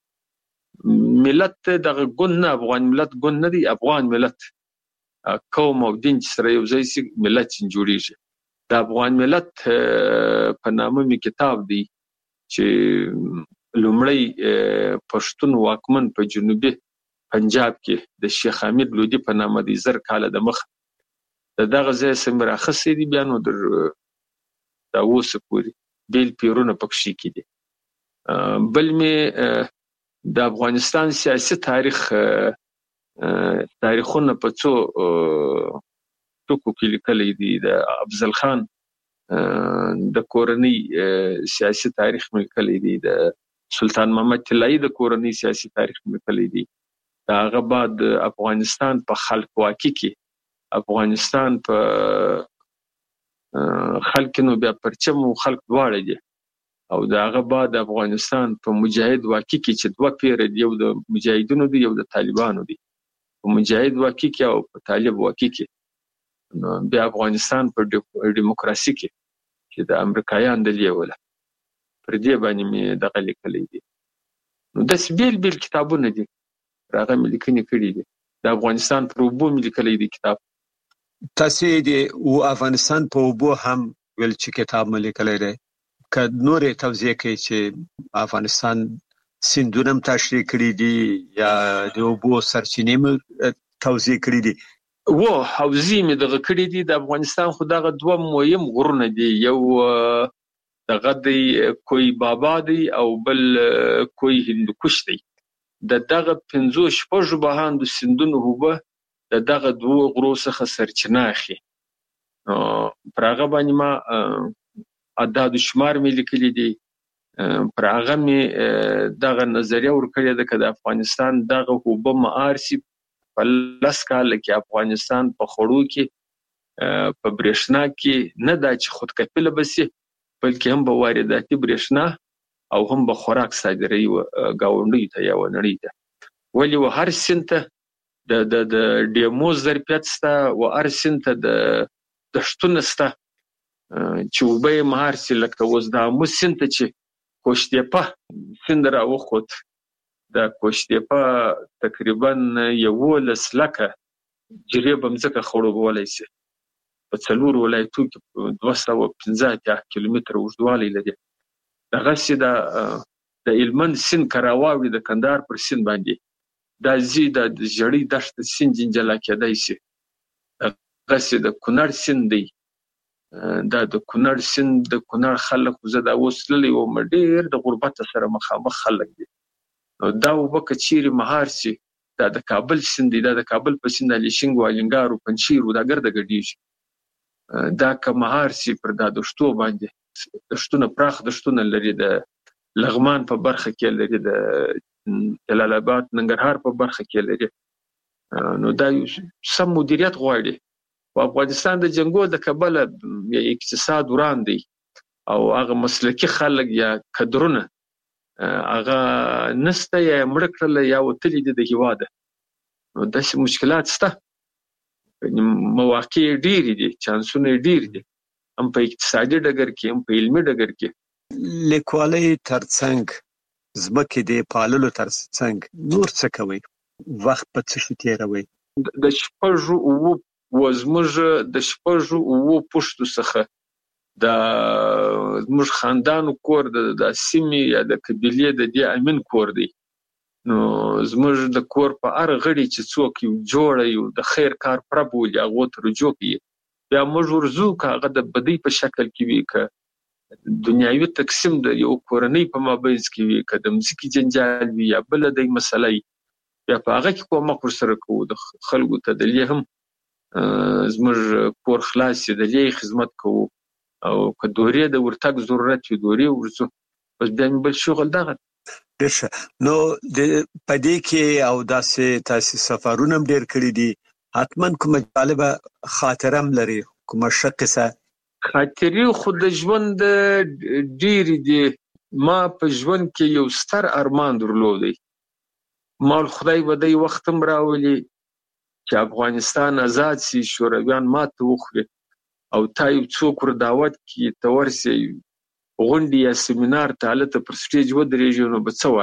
[SPEAKER 6] ملت دغه ګوند نه، افغان ملت ګوند نه دی، افغان ملت قوم او دین چې سره یو ځای شي ملت جوړیږي. د افغان ملت په نامه می کتاب دی چې لومړی پښتون واکمن په جنوبي پنجاب کې د شیخ حمید لودي په نامه دی، 1000 کال د مخ دغه ځای سم راخصې دي، بیا نو در دا اوسه پورې بیل پیرونه پکښې کې دي. بل می د افغانستان سیاسي تاریخونه په څو ټکو کې لیکلي دي. د افضل خان د کورنۍ سیاسي تاریخ مې لیکلی دی، د سلطان محمد طلایي د کورنۍ سیاسي تاریخ مې لیکلی دی. د هغه بعد افغانستان په خلقواکي کې، افغانستان په خلک نو بیا پرچم او خلق دواړه دي، او د هغه بعد افغانستان په مجاهد واقع کې چې 2 پیره دی، یو د مجاهدینو دی یو د طالبانو دی. په مجاهد واقع کې او په طالب واقع کې، بیا افغانستان په دیموکراسي کې چې د امریکایان د لیوله پر دې باندې مې دغه لیکلی دي. نو داسې بیل بیل کتابونه دي هغه مې لیکنې کړي دي. د افغانستان پر اوبو مې لیکلی دی کتاب.
[SPEAKER 5] تاسې د افغانستان په اوبو هم ویل چې کتاب مې لیکلی دی، که نورې توضیح کوي چې افغانستان سیندونه هم تشریح کړي دي یا د اوبو سرچینې مې توضیح کړي دي؟
[SPEAKER 6] حوزې مې دغه کړي دي. د افغانستان خو دغه دوه مهم غرونه دي، یو دغه دی کوی بابا دی او بل کوی هندوکش دی. د دغه 5-6 بهاندو سیندونو اوبه د دغه دوه غرو څخه سرچینه اخلي. پر هغه باندې ما عدد شمار مې لیکلي دي، پر هغه مې دغه نظریه ورکړې ده که د افغانستان دغه اوبه معیار سي په 10 کاله کې افغانستان په خوړو کې په برېښنا کې نه دا چې خودکفیله به سي، بلکې هم به وارداتي برېښنا او هم به خوراک صادروي ګاونډیو ته یا نړۍ ته. ولې هر سیند ته د ډیمو ظرفیت شته او هر سیند ته د دښتونه شته چې اوبه یې مهار سي. لکه اوس د آمو سیند ته چې کوشتېپه سیند راوخوت، د کوشتېپه تقریبا 11 لکه جریب مځکه خړوبولی سي. په 4 ولایتو کې 215 کیلومتره اوږدوالی لري. دغسې د هلمند سیند که راواوړي د کندهار پر سیند باندې دا ځي د ژړۍ دښته سیند جلا کېدی سي. دغسې د کونړ سیند دی، دا د کونړ سیند د کونړ خلک خو زه دا اوس تللی وم ډېر د غربت سره مخامخ خلک دي. نو دا اوبه که چیرې مهار سي، دا د کابل سیند دی، دا د کابل په سیند الیشنګ و الینګار و پنجشیر و دا ګرده ګډېږي. دا که مهار سي پر دا دښتو باندې، دښتونه پراخ دښتونه لري، د لغمان په برخه کې لري، د جلال آباد ننګرهار په برخه کې لري. نو دا یو سم مدیریت غواړي. په افغانستان د جنګو د کبله اقتصاد وران دی او هغه مسلکي خلک یا کدرونه هغه نسته یا مړه کړل یا وتلي دي د هېواده. نو داسې مشکلات شته، مواقع ډېرې دي، چانسونه ډېر دي، هم په اقتصادي ډګر کې هم په علمي ډګر کې.
[SPEAKER 5] لیکوالۍ ترڅنګ ځمکې د پاللو ترڅنګ نور څه کوئ؟ وخت په څه شي تېروئ؟
[SPEAKER 6] د 6 زموږ د 6 پوښتو څخه د زموږ خاندانو کور د سیمې یا د قبیلې د دې امین کور دی. نو زموږ د کور په هر غړي چې څوک یو جوړه یو د خیر کار پره بولي هغو ته رجوع کوي. بیا موږ ورځو که هغه د بدۍ په شکل کې وي، که دنیاوي تقسیم د یو کورنۍ په مابینځ کې وي، که د مځکې جنجال وي یا بله دی مسله وي، بیا په هغه کې کومک ورسره کوو. د خلکو ته د لې هم زموږ کور خلاص سي، د لې خدمت کوو، او که دورې د ورتګ ضرورت وي دورې ورځو. بس بیا مې بل شغل دغه.
[SPEAKER 5] ډېر ښه. نو په دې کې او داسې تاسې سفرونه هم ډېر کړي دي، حتما کومه جالبه خاطره هم لري، کومه ښه قصه؟
[SPEAKER 6] خاطرې خو د ژوند ډېرې دي. ما په ژوند کې یو ستر ارمان درلودی. ما خدای به دی وخت هم راولي چې افغانستان آزاد سي، شورویان ماته وخوري او تا یو څوک ور دعوت کړي ته ورسې غونډې یا سیمینار ته هلته پر سټیج ودرېږي، نو به څه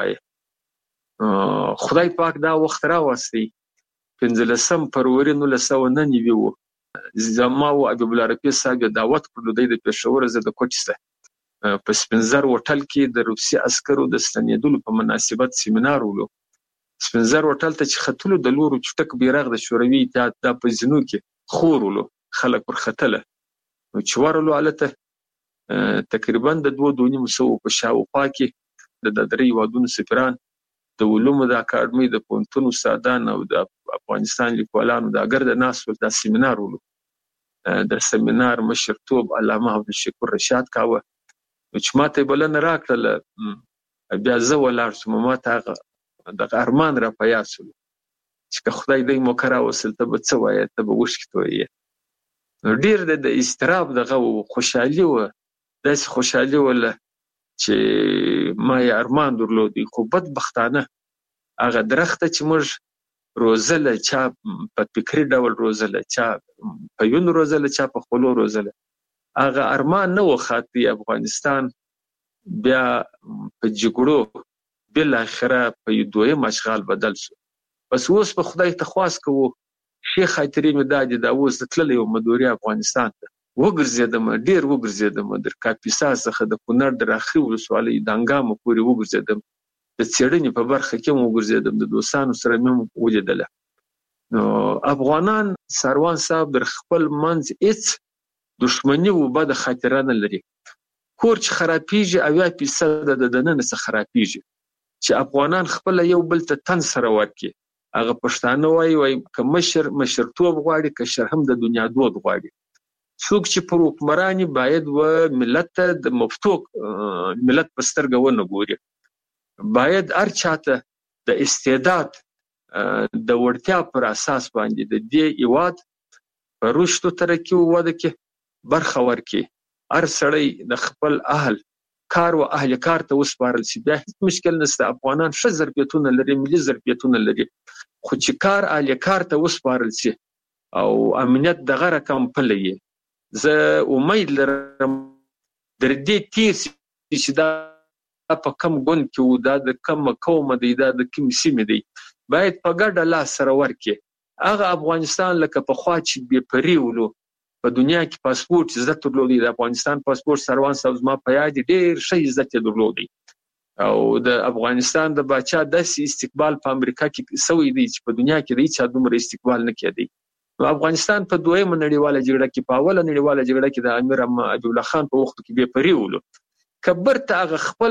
[SPEAKER 6] وایې؟ خدای پاک دا وخت راوستی 15 فروری 1999 و. زما او حبیب الله رفیع صاحب دعوت کړلو، دی د پېښور زه د کوټې څخه په سپین زر هوټل کې د روسي عسکرو د ستنېدلو په مناسبت سیمینار ولو. سپین زر هوټل ته چې ختلو د لورو چټک بیرغ د شوروي اتحاد دا په زینو کې خور ولو، خلک ورختله. نو چې ورلو هلته تقریبا د 2.5 په شاوخوا کې د 3 هېوادونو سفیران، د علومو د اکاډمۍ د پوهنتون استادان او د افغانستان لیکوالانو دا ګرده ناست ول، دا سیمینار ولو. د سیمینار مشرتوب علامه عبدالشکور رشاد کاوه. نو چې ما ته یې بلنه راکړله، بیا زه ولاړ شوم. ما ته هغه دغه ارمان را په یاد شولو چې که خدای دی موقع راوستل ته به څه وایې، ته به اوښکې تویې. نو ډېر د اضطراب دغه و، خوشحالي وه، داسې خوشحالي وله چې ما یې ارمان درلودی. خو بدبختانه هغه درخته چې موږ روزله، چا په فکري ډول روزله، چا په یون روزله، چا په خولو روزله، هغه ارمان نه وخاطي افغانستان بیا په جګړو بل اخره په دویم اشغال بدل شو. بس اوس په خدای ته خواست کوو شیخ خاطرې مې دا د اوس تللی و مدوري افغانستان ته وګرځیدم، ډیر وګرځیدم، در کاپیسا څخه د کونړ د راخي ولسوالۍ د انګامو پورې وګرځیدم، د څېړنې په برخه کې وګرځیدم، د دوستانو سره مې ولیدل. نو افغانان سروان صاحب در خپل منځ هیڅ دښمني و بد خاطره نه لري. کور چې خرابېږي 80% د دننه څخه خرابېږي. چې افغانان خپل یو بل ته تن سره ورکړي. هغه پښتانه وایي که مشرتوب غواړي که شر هم د دنیا دود غواړي. څوک چې پر حکمراني باید و ملت ته د مفتوق ملت په سترګه ونه ګوري. باید هر چاته د استعداد د وړتیا پر اساس باندې د دې هیواد په رشد او ترقي او وده کې برخه ورکړي. هر سړی د خپل اهل کار او اهل کار ته وسپارل شي. بیا هیڅ مشکل نشته. افغانان ښه ظرفیتونه لري، ملي ظرفیتونه لري، خو چې کار اهل کار ته وسپارل شي او امنیت دغه رقم پلی. زه امید لرم در دې تیر چې دا په کم ګوند کې و، دا د کم قوم دی، دا د کوم سیمې دی، باید په ګډه لاس سره ورکړي. هغه افغانستان لکه پخوا چې بې پرې ولو، په دنیا کې پاسپورت عزت درلودی، د افغانستان پاسپورت سروان صاحب زما په یاد ډېر ښه عزت یې درلودی. او د افغانستان د باچا داسې استقبال په امریکا کې سوی دی چې په دنیا کې د هیچا دومره استقبال نه کېدی. نو افغانستان په دویمه نړیواله جګړه کې، په اوله نړیواله جګړه کې د امیر حبیب الله خان په وخت کې بې پرې ولو. کبر ته هغه خپل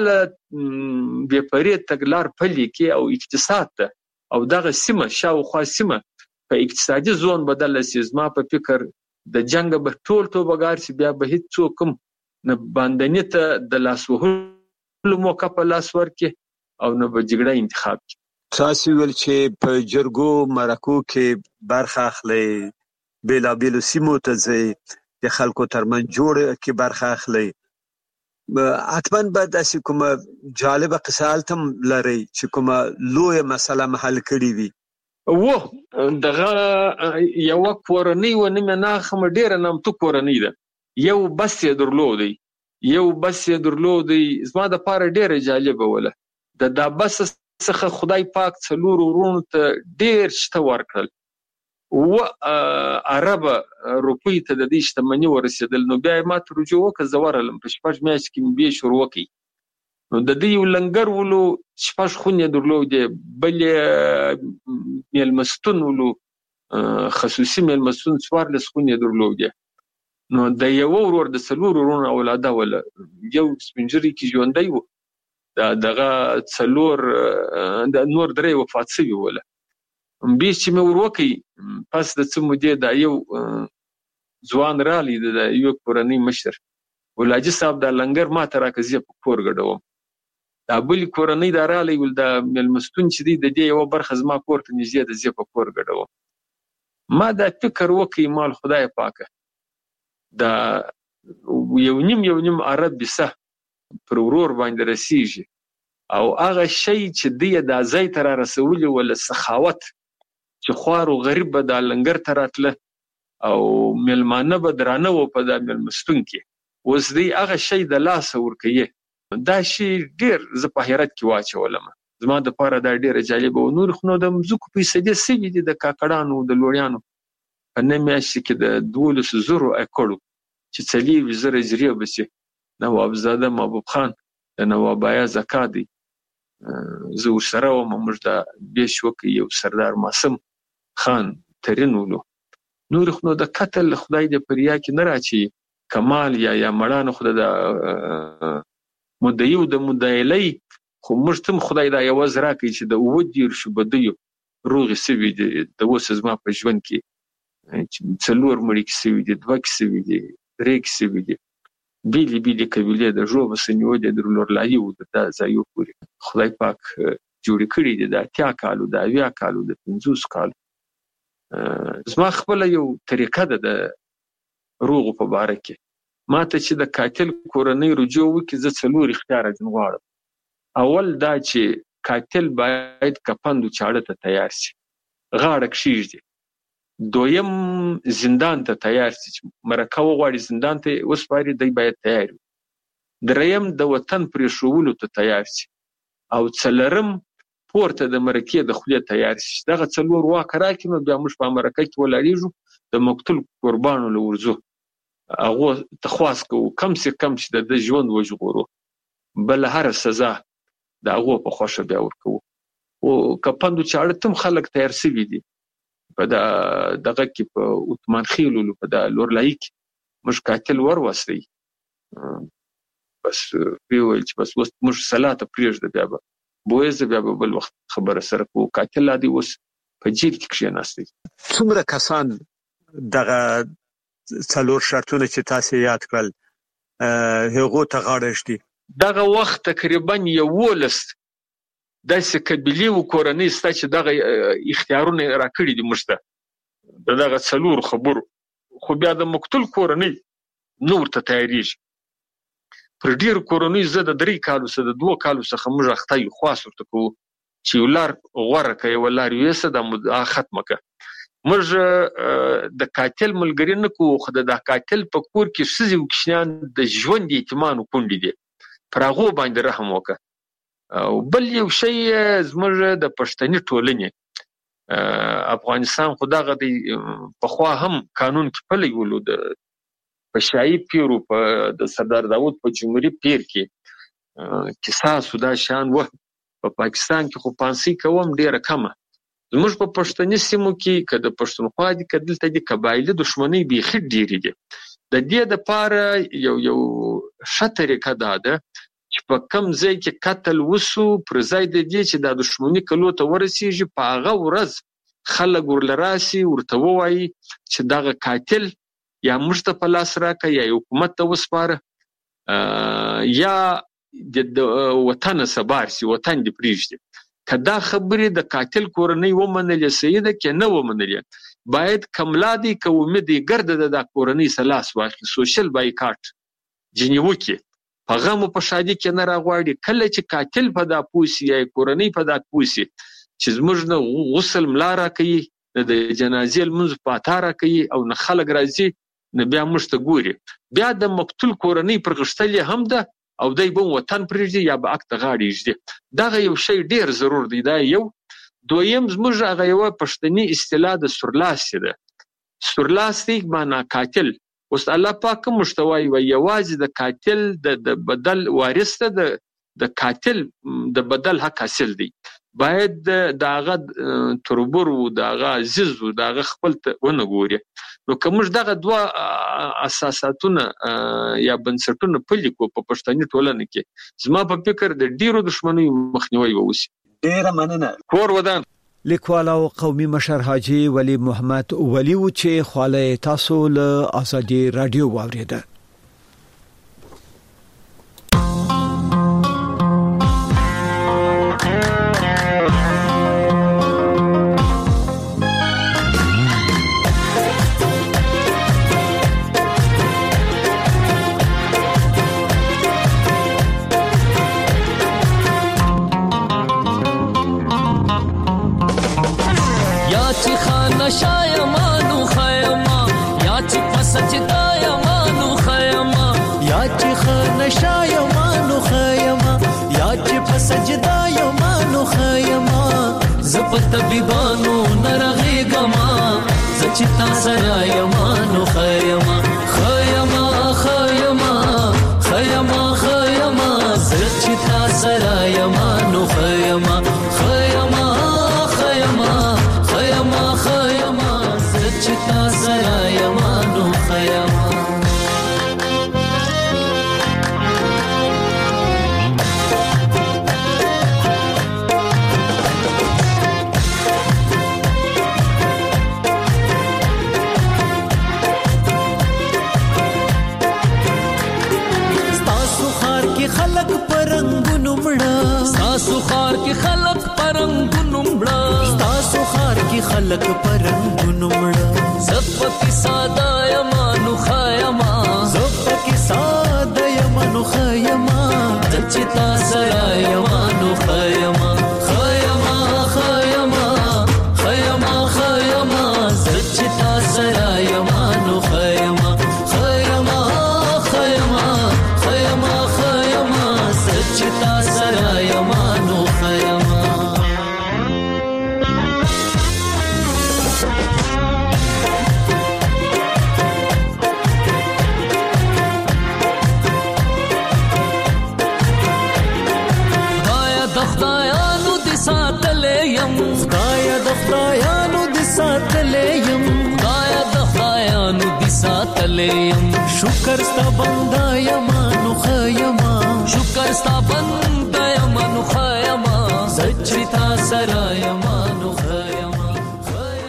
[SPEAKER 6] بې پرې تګلار پلي کې او اقتصاد ته او دغه سیمه شاوخوا سیمه په اقتصادي زون بدل شي. زما په فکر د جنگ به ټول توبګار شي، بیا به هیڅ څوک نه باندنی ته د لاس وهلو موقع په لاس ورکړي او نه به جګړه انتخاب کړي.
[SPEAKER 5] تاسو ویل چې په جرګو مرکو کې برخه اخلي، بیلابیلو سیمو ته ځي، د خلکو ترمنځ جوړ کې برخه اخلي. حتما به داسې کومه جالبه قصه هلته لرئ چې کومه لویه مسله حل کړې وي؟
[SPEAKER 6] دغه یوه کورنۍ و نیمه ناخمه ډېره نامتو کورنۍ ده. یو بس یې درلودی زما دپاره ډېره جالبه وله. د دا بس څخه خدای پاک 4 ورونو ته ډېر شته ورکړل. عربه روپۍ ته د دې شتمني ورسېدل. نو بیا یې ما ته رجوع وکړه، زه ورغلم په 6 میاشتې کې مې بیا شروع کړئ. نو د دې یو لنګر ولو 6 خونې درلودې، بل یې میلمستون ولو، خصوصي میلمستون 14 خونې درلودې. نو د یو ورور د 4 ورونو اولاده وله، یو سپینجري کې ژوندی و، دغه 4 د نور 3 وفات شوي وله. بیا چې مې وروکړئ پس د څه مودې دا یو ځوان رالی، د یو کورنۍ مشر ولاجي صاحب دا لنګر ما ته راکړه، زه په کور ګډوم. دا بلې کورنۍ دا رالی ول دا میلمستون چې دی د دې یوه برخه زما کور ته نږدې ده، زه په کور ګډوم. ما دا فکر وکړئ مال خدای پاکه دا یو نیم عرب بسه پر ورور باندې رسیږي او هغه شی چې دی دا ځای ته را رسولي ولا سخاوت چې خوار او غریب به دا لنګر ته راتله او میلمانه به درانه و په دا میلمستون کې، اوس دی هغه شی د لاسه ورکوي. دا شی ډېر زه په حیرت کې واچولم. زما دپاره دا ډېره جالبه و. نور خو نو د مځکو پیسې سوي دي د کاکړانو د لوړیانو په نه میاشتې کې د 12,000 ایکړو چې 40,000 اجرې به شي. نوابزاده محبوب خان د نواب ایاز اکا دی، زه ورسره وم. موږ دا بیش وکړ، یو سردار معصوم خان ترین ولو. نور خو نو د قتل خدای د پریا کې نه راچي کمال یا مړانو خو د مدعي او د مدعیلۍ خو موږ ته خدای دا یوازې راکړي چې د 18 بدیو روغې سوي دي. د اوس زما په ژوند کې 4 مړي کې سوي دي، 2 کې سوي دي، 3 کې سوي دي. بیلې قبیلې د ژوبه سنیولې د لورلایي و د دا ځایو پورې خدای پاک جوړې کړي دي. د 80 کالو، د 80 کالو، د 50 کالو. زما خپله یو طریقه ده د روغو په باره کې. ما ته چې د قاتل کورنۍ رجوع وکړي، زه 4 اختیار ځین غواړم. اول دا چې قاتل باید کفن و چاړه ته تیار شي، غاړه کښېږدي دویم زندان ته تیار شي، مرکه وغواړي زندان ته وسپاري، دی باید تیار وي. دریم د وطن پرېښولو ته تیار شي، او څلورم پورته د مرکې د خولې تیار شي. دغه څلور واکه راکړي نو بیا موږ په مرکه کې ولاړېږو، د مقتول قربانو له ورځو هغو ته خواست کوو کم سي کم چې د ژوند وژغورو، بل هر سزا د هغو په خوښه بیا ورکوو. او که پندو چاړه تم خلک تیار سوي دي په دغه کې په عثمان خیلولو په د لورلایي کې موږ قاتل وروستئ، بس ویل چې بس اوس موږ صلاته پرېږده، بیا به بویزه بیا به بل وخت خبره سره کوو. قاتل لا دی اوس په جیل کې کښېناستی.
[SPEAKER 7] څومره کسان دغه څلور شرطونه چې تاسو یاد کړل هغو ته غاړه ږدي؟
[SPEAKER 6] دغه وخت تقریبا 11 داسې قبیلې و کورنۍ سته چې دغه اختیارونه راکړي دي موږ ته د دغه څلورو خبرو، خو بیا د مقتول کورنۍ نه ورته تیارېږي. پر ډېرو کورنیو زه د 3 کالو څخه د 2 کالو څخه موږ اخته یو، خواست ورته کوو چې یو لار غوره کړه، یوه لار یوسه دا مدعا ختمه کړه. موږ د قاتل ملګري نه کوو، خو د قاتل په کور کې ښځې او کوچنیان د ژوند یتیمان کونډې دي، پر هغو باندې رحم وکړه. او بل یو شی زموږ د پښتني ټولنې افغانستان خو دغه دی پخوا هم قانون کې پلی ولو، د په شاهي پیرو په د سردار داود په جمهوري پیر کې قصاص دا شان و. په پاکستان کې خو پانسي کوم ډیره کمه. زموږ په پښتني سیمو کې که د پښتونخوا دي که دلته دي قبایلي دښمنۍ بیخي ډېرې دي. د دې دپاره یو ښه طریقه دا ده چې په کم ځای کې قتل وسو، پر ځای د دې چې دا دښمني کلو ته ورسېږي په هغه ورځ خلک ورله راسي ورته ووایي چې دغه قاتل یا موږ ته په لاس راکړه یا حکومت ته وسپاره یا د وطن سبار سي، وطن دې پرېږدي. که دا خبرې د قاتل کورنۍ ومنلې صحیح ده، که نه ومنلې باید کملا دی که امید یې ګرده د دا کورنۍ سه لاس واخلي، سوشل بایکاټ جنې وکړي، په غم و په شادي کې نه راغواړي. کله چې قاتل په دا پوه سي یا کورنۍ په دا پوه سي چې زموږ نه غسل ملا راکوي، نه د جنازې لمونځ په اتا راکوي او نه خلک راځي، نه بیا موږ ته ګوري، بیا د مقتول کورنۍ پر غښتلې هم ده او دی به وطن پرېږدي یا به اک ته غاړې ږدي. دغه یو شی ډېر ضرور دی. دا یو. دویم زموږ هغه یوه پښتني اصطلاح د سورلاستې ده. سورلاستې معنا قاتل. اوس الله پاک موږ ته وایي یوازې د قاتل د بدل وارث ته د قاتل د بدل حق حاصل دی. باید د هغه تربور و د هغه عزیز و د هغه خپل ته ونه ګوري. نو که موږ دغه دوه اساساتونه یا بنسټونه پلي کړو په پښتني ټولنه کې، زما په فکر د ډېرو دښمنیو مخنیوی به وشي.
[SPEAKER 7] ډېره مننه.
[SPEAKER 6] کور ودان.
[SPEAKER 5] لیکوال او قومي مشر حاجی ولی محمد ولی و چې خواله تاسو له ازادي رادیو واوریده.
[SPEAKER 8] طبيبانو نرغي قما زچتا سرايمانو خيما خيما خيما خيما خيما زچتا سرايمانو خيما خيما خيما خيما خيما زچتا سرايمانو خيما ستاسو خار کې خلق پرنګونو مړه ستاسو خار کې خلق پرنګونو مړه زپکی ساده یمانو خایما زپکی ساده یمانو خایما دچتا سره یمانو خایما خایما خایما خایما خایما زچتا ساتلې يم خدایا د خدایانو دي ساتلې يم شکر ستا بندا یمانو خیما شکر ستا بندا یمانو خیما سچتا سرایم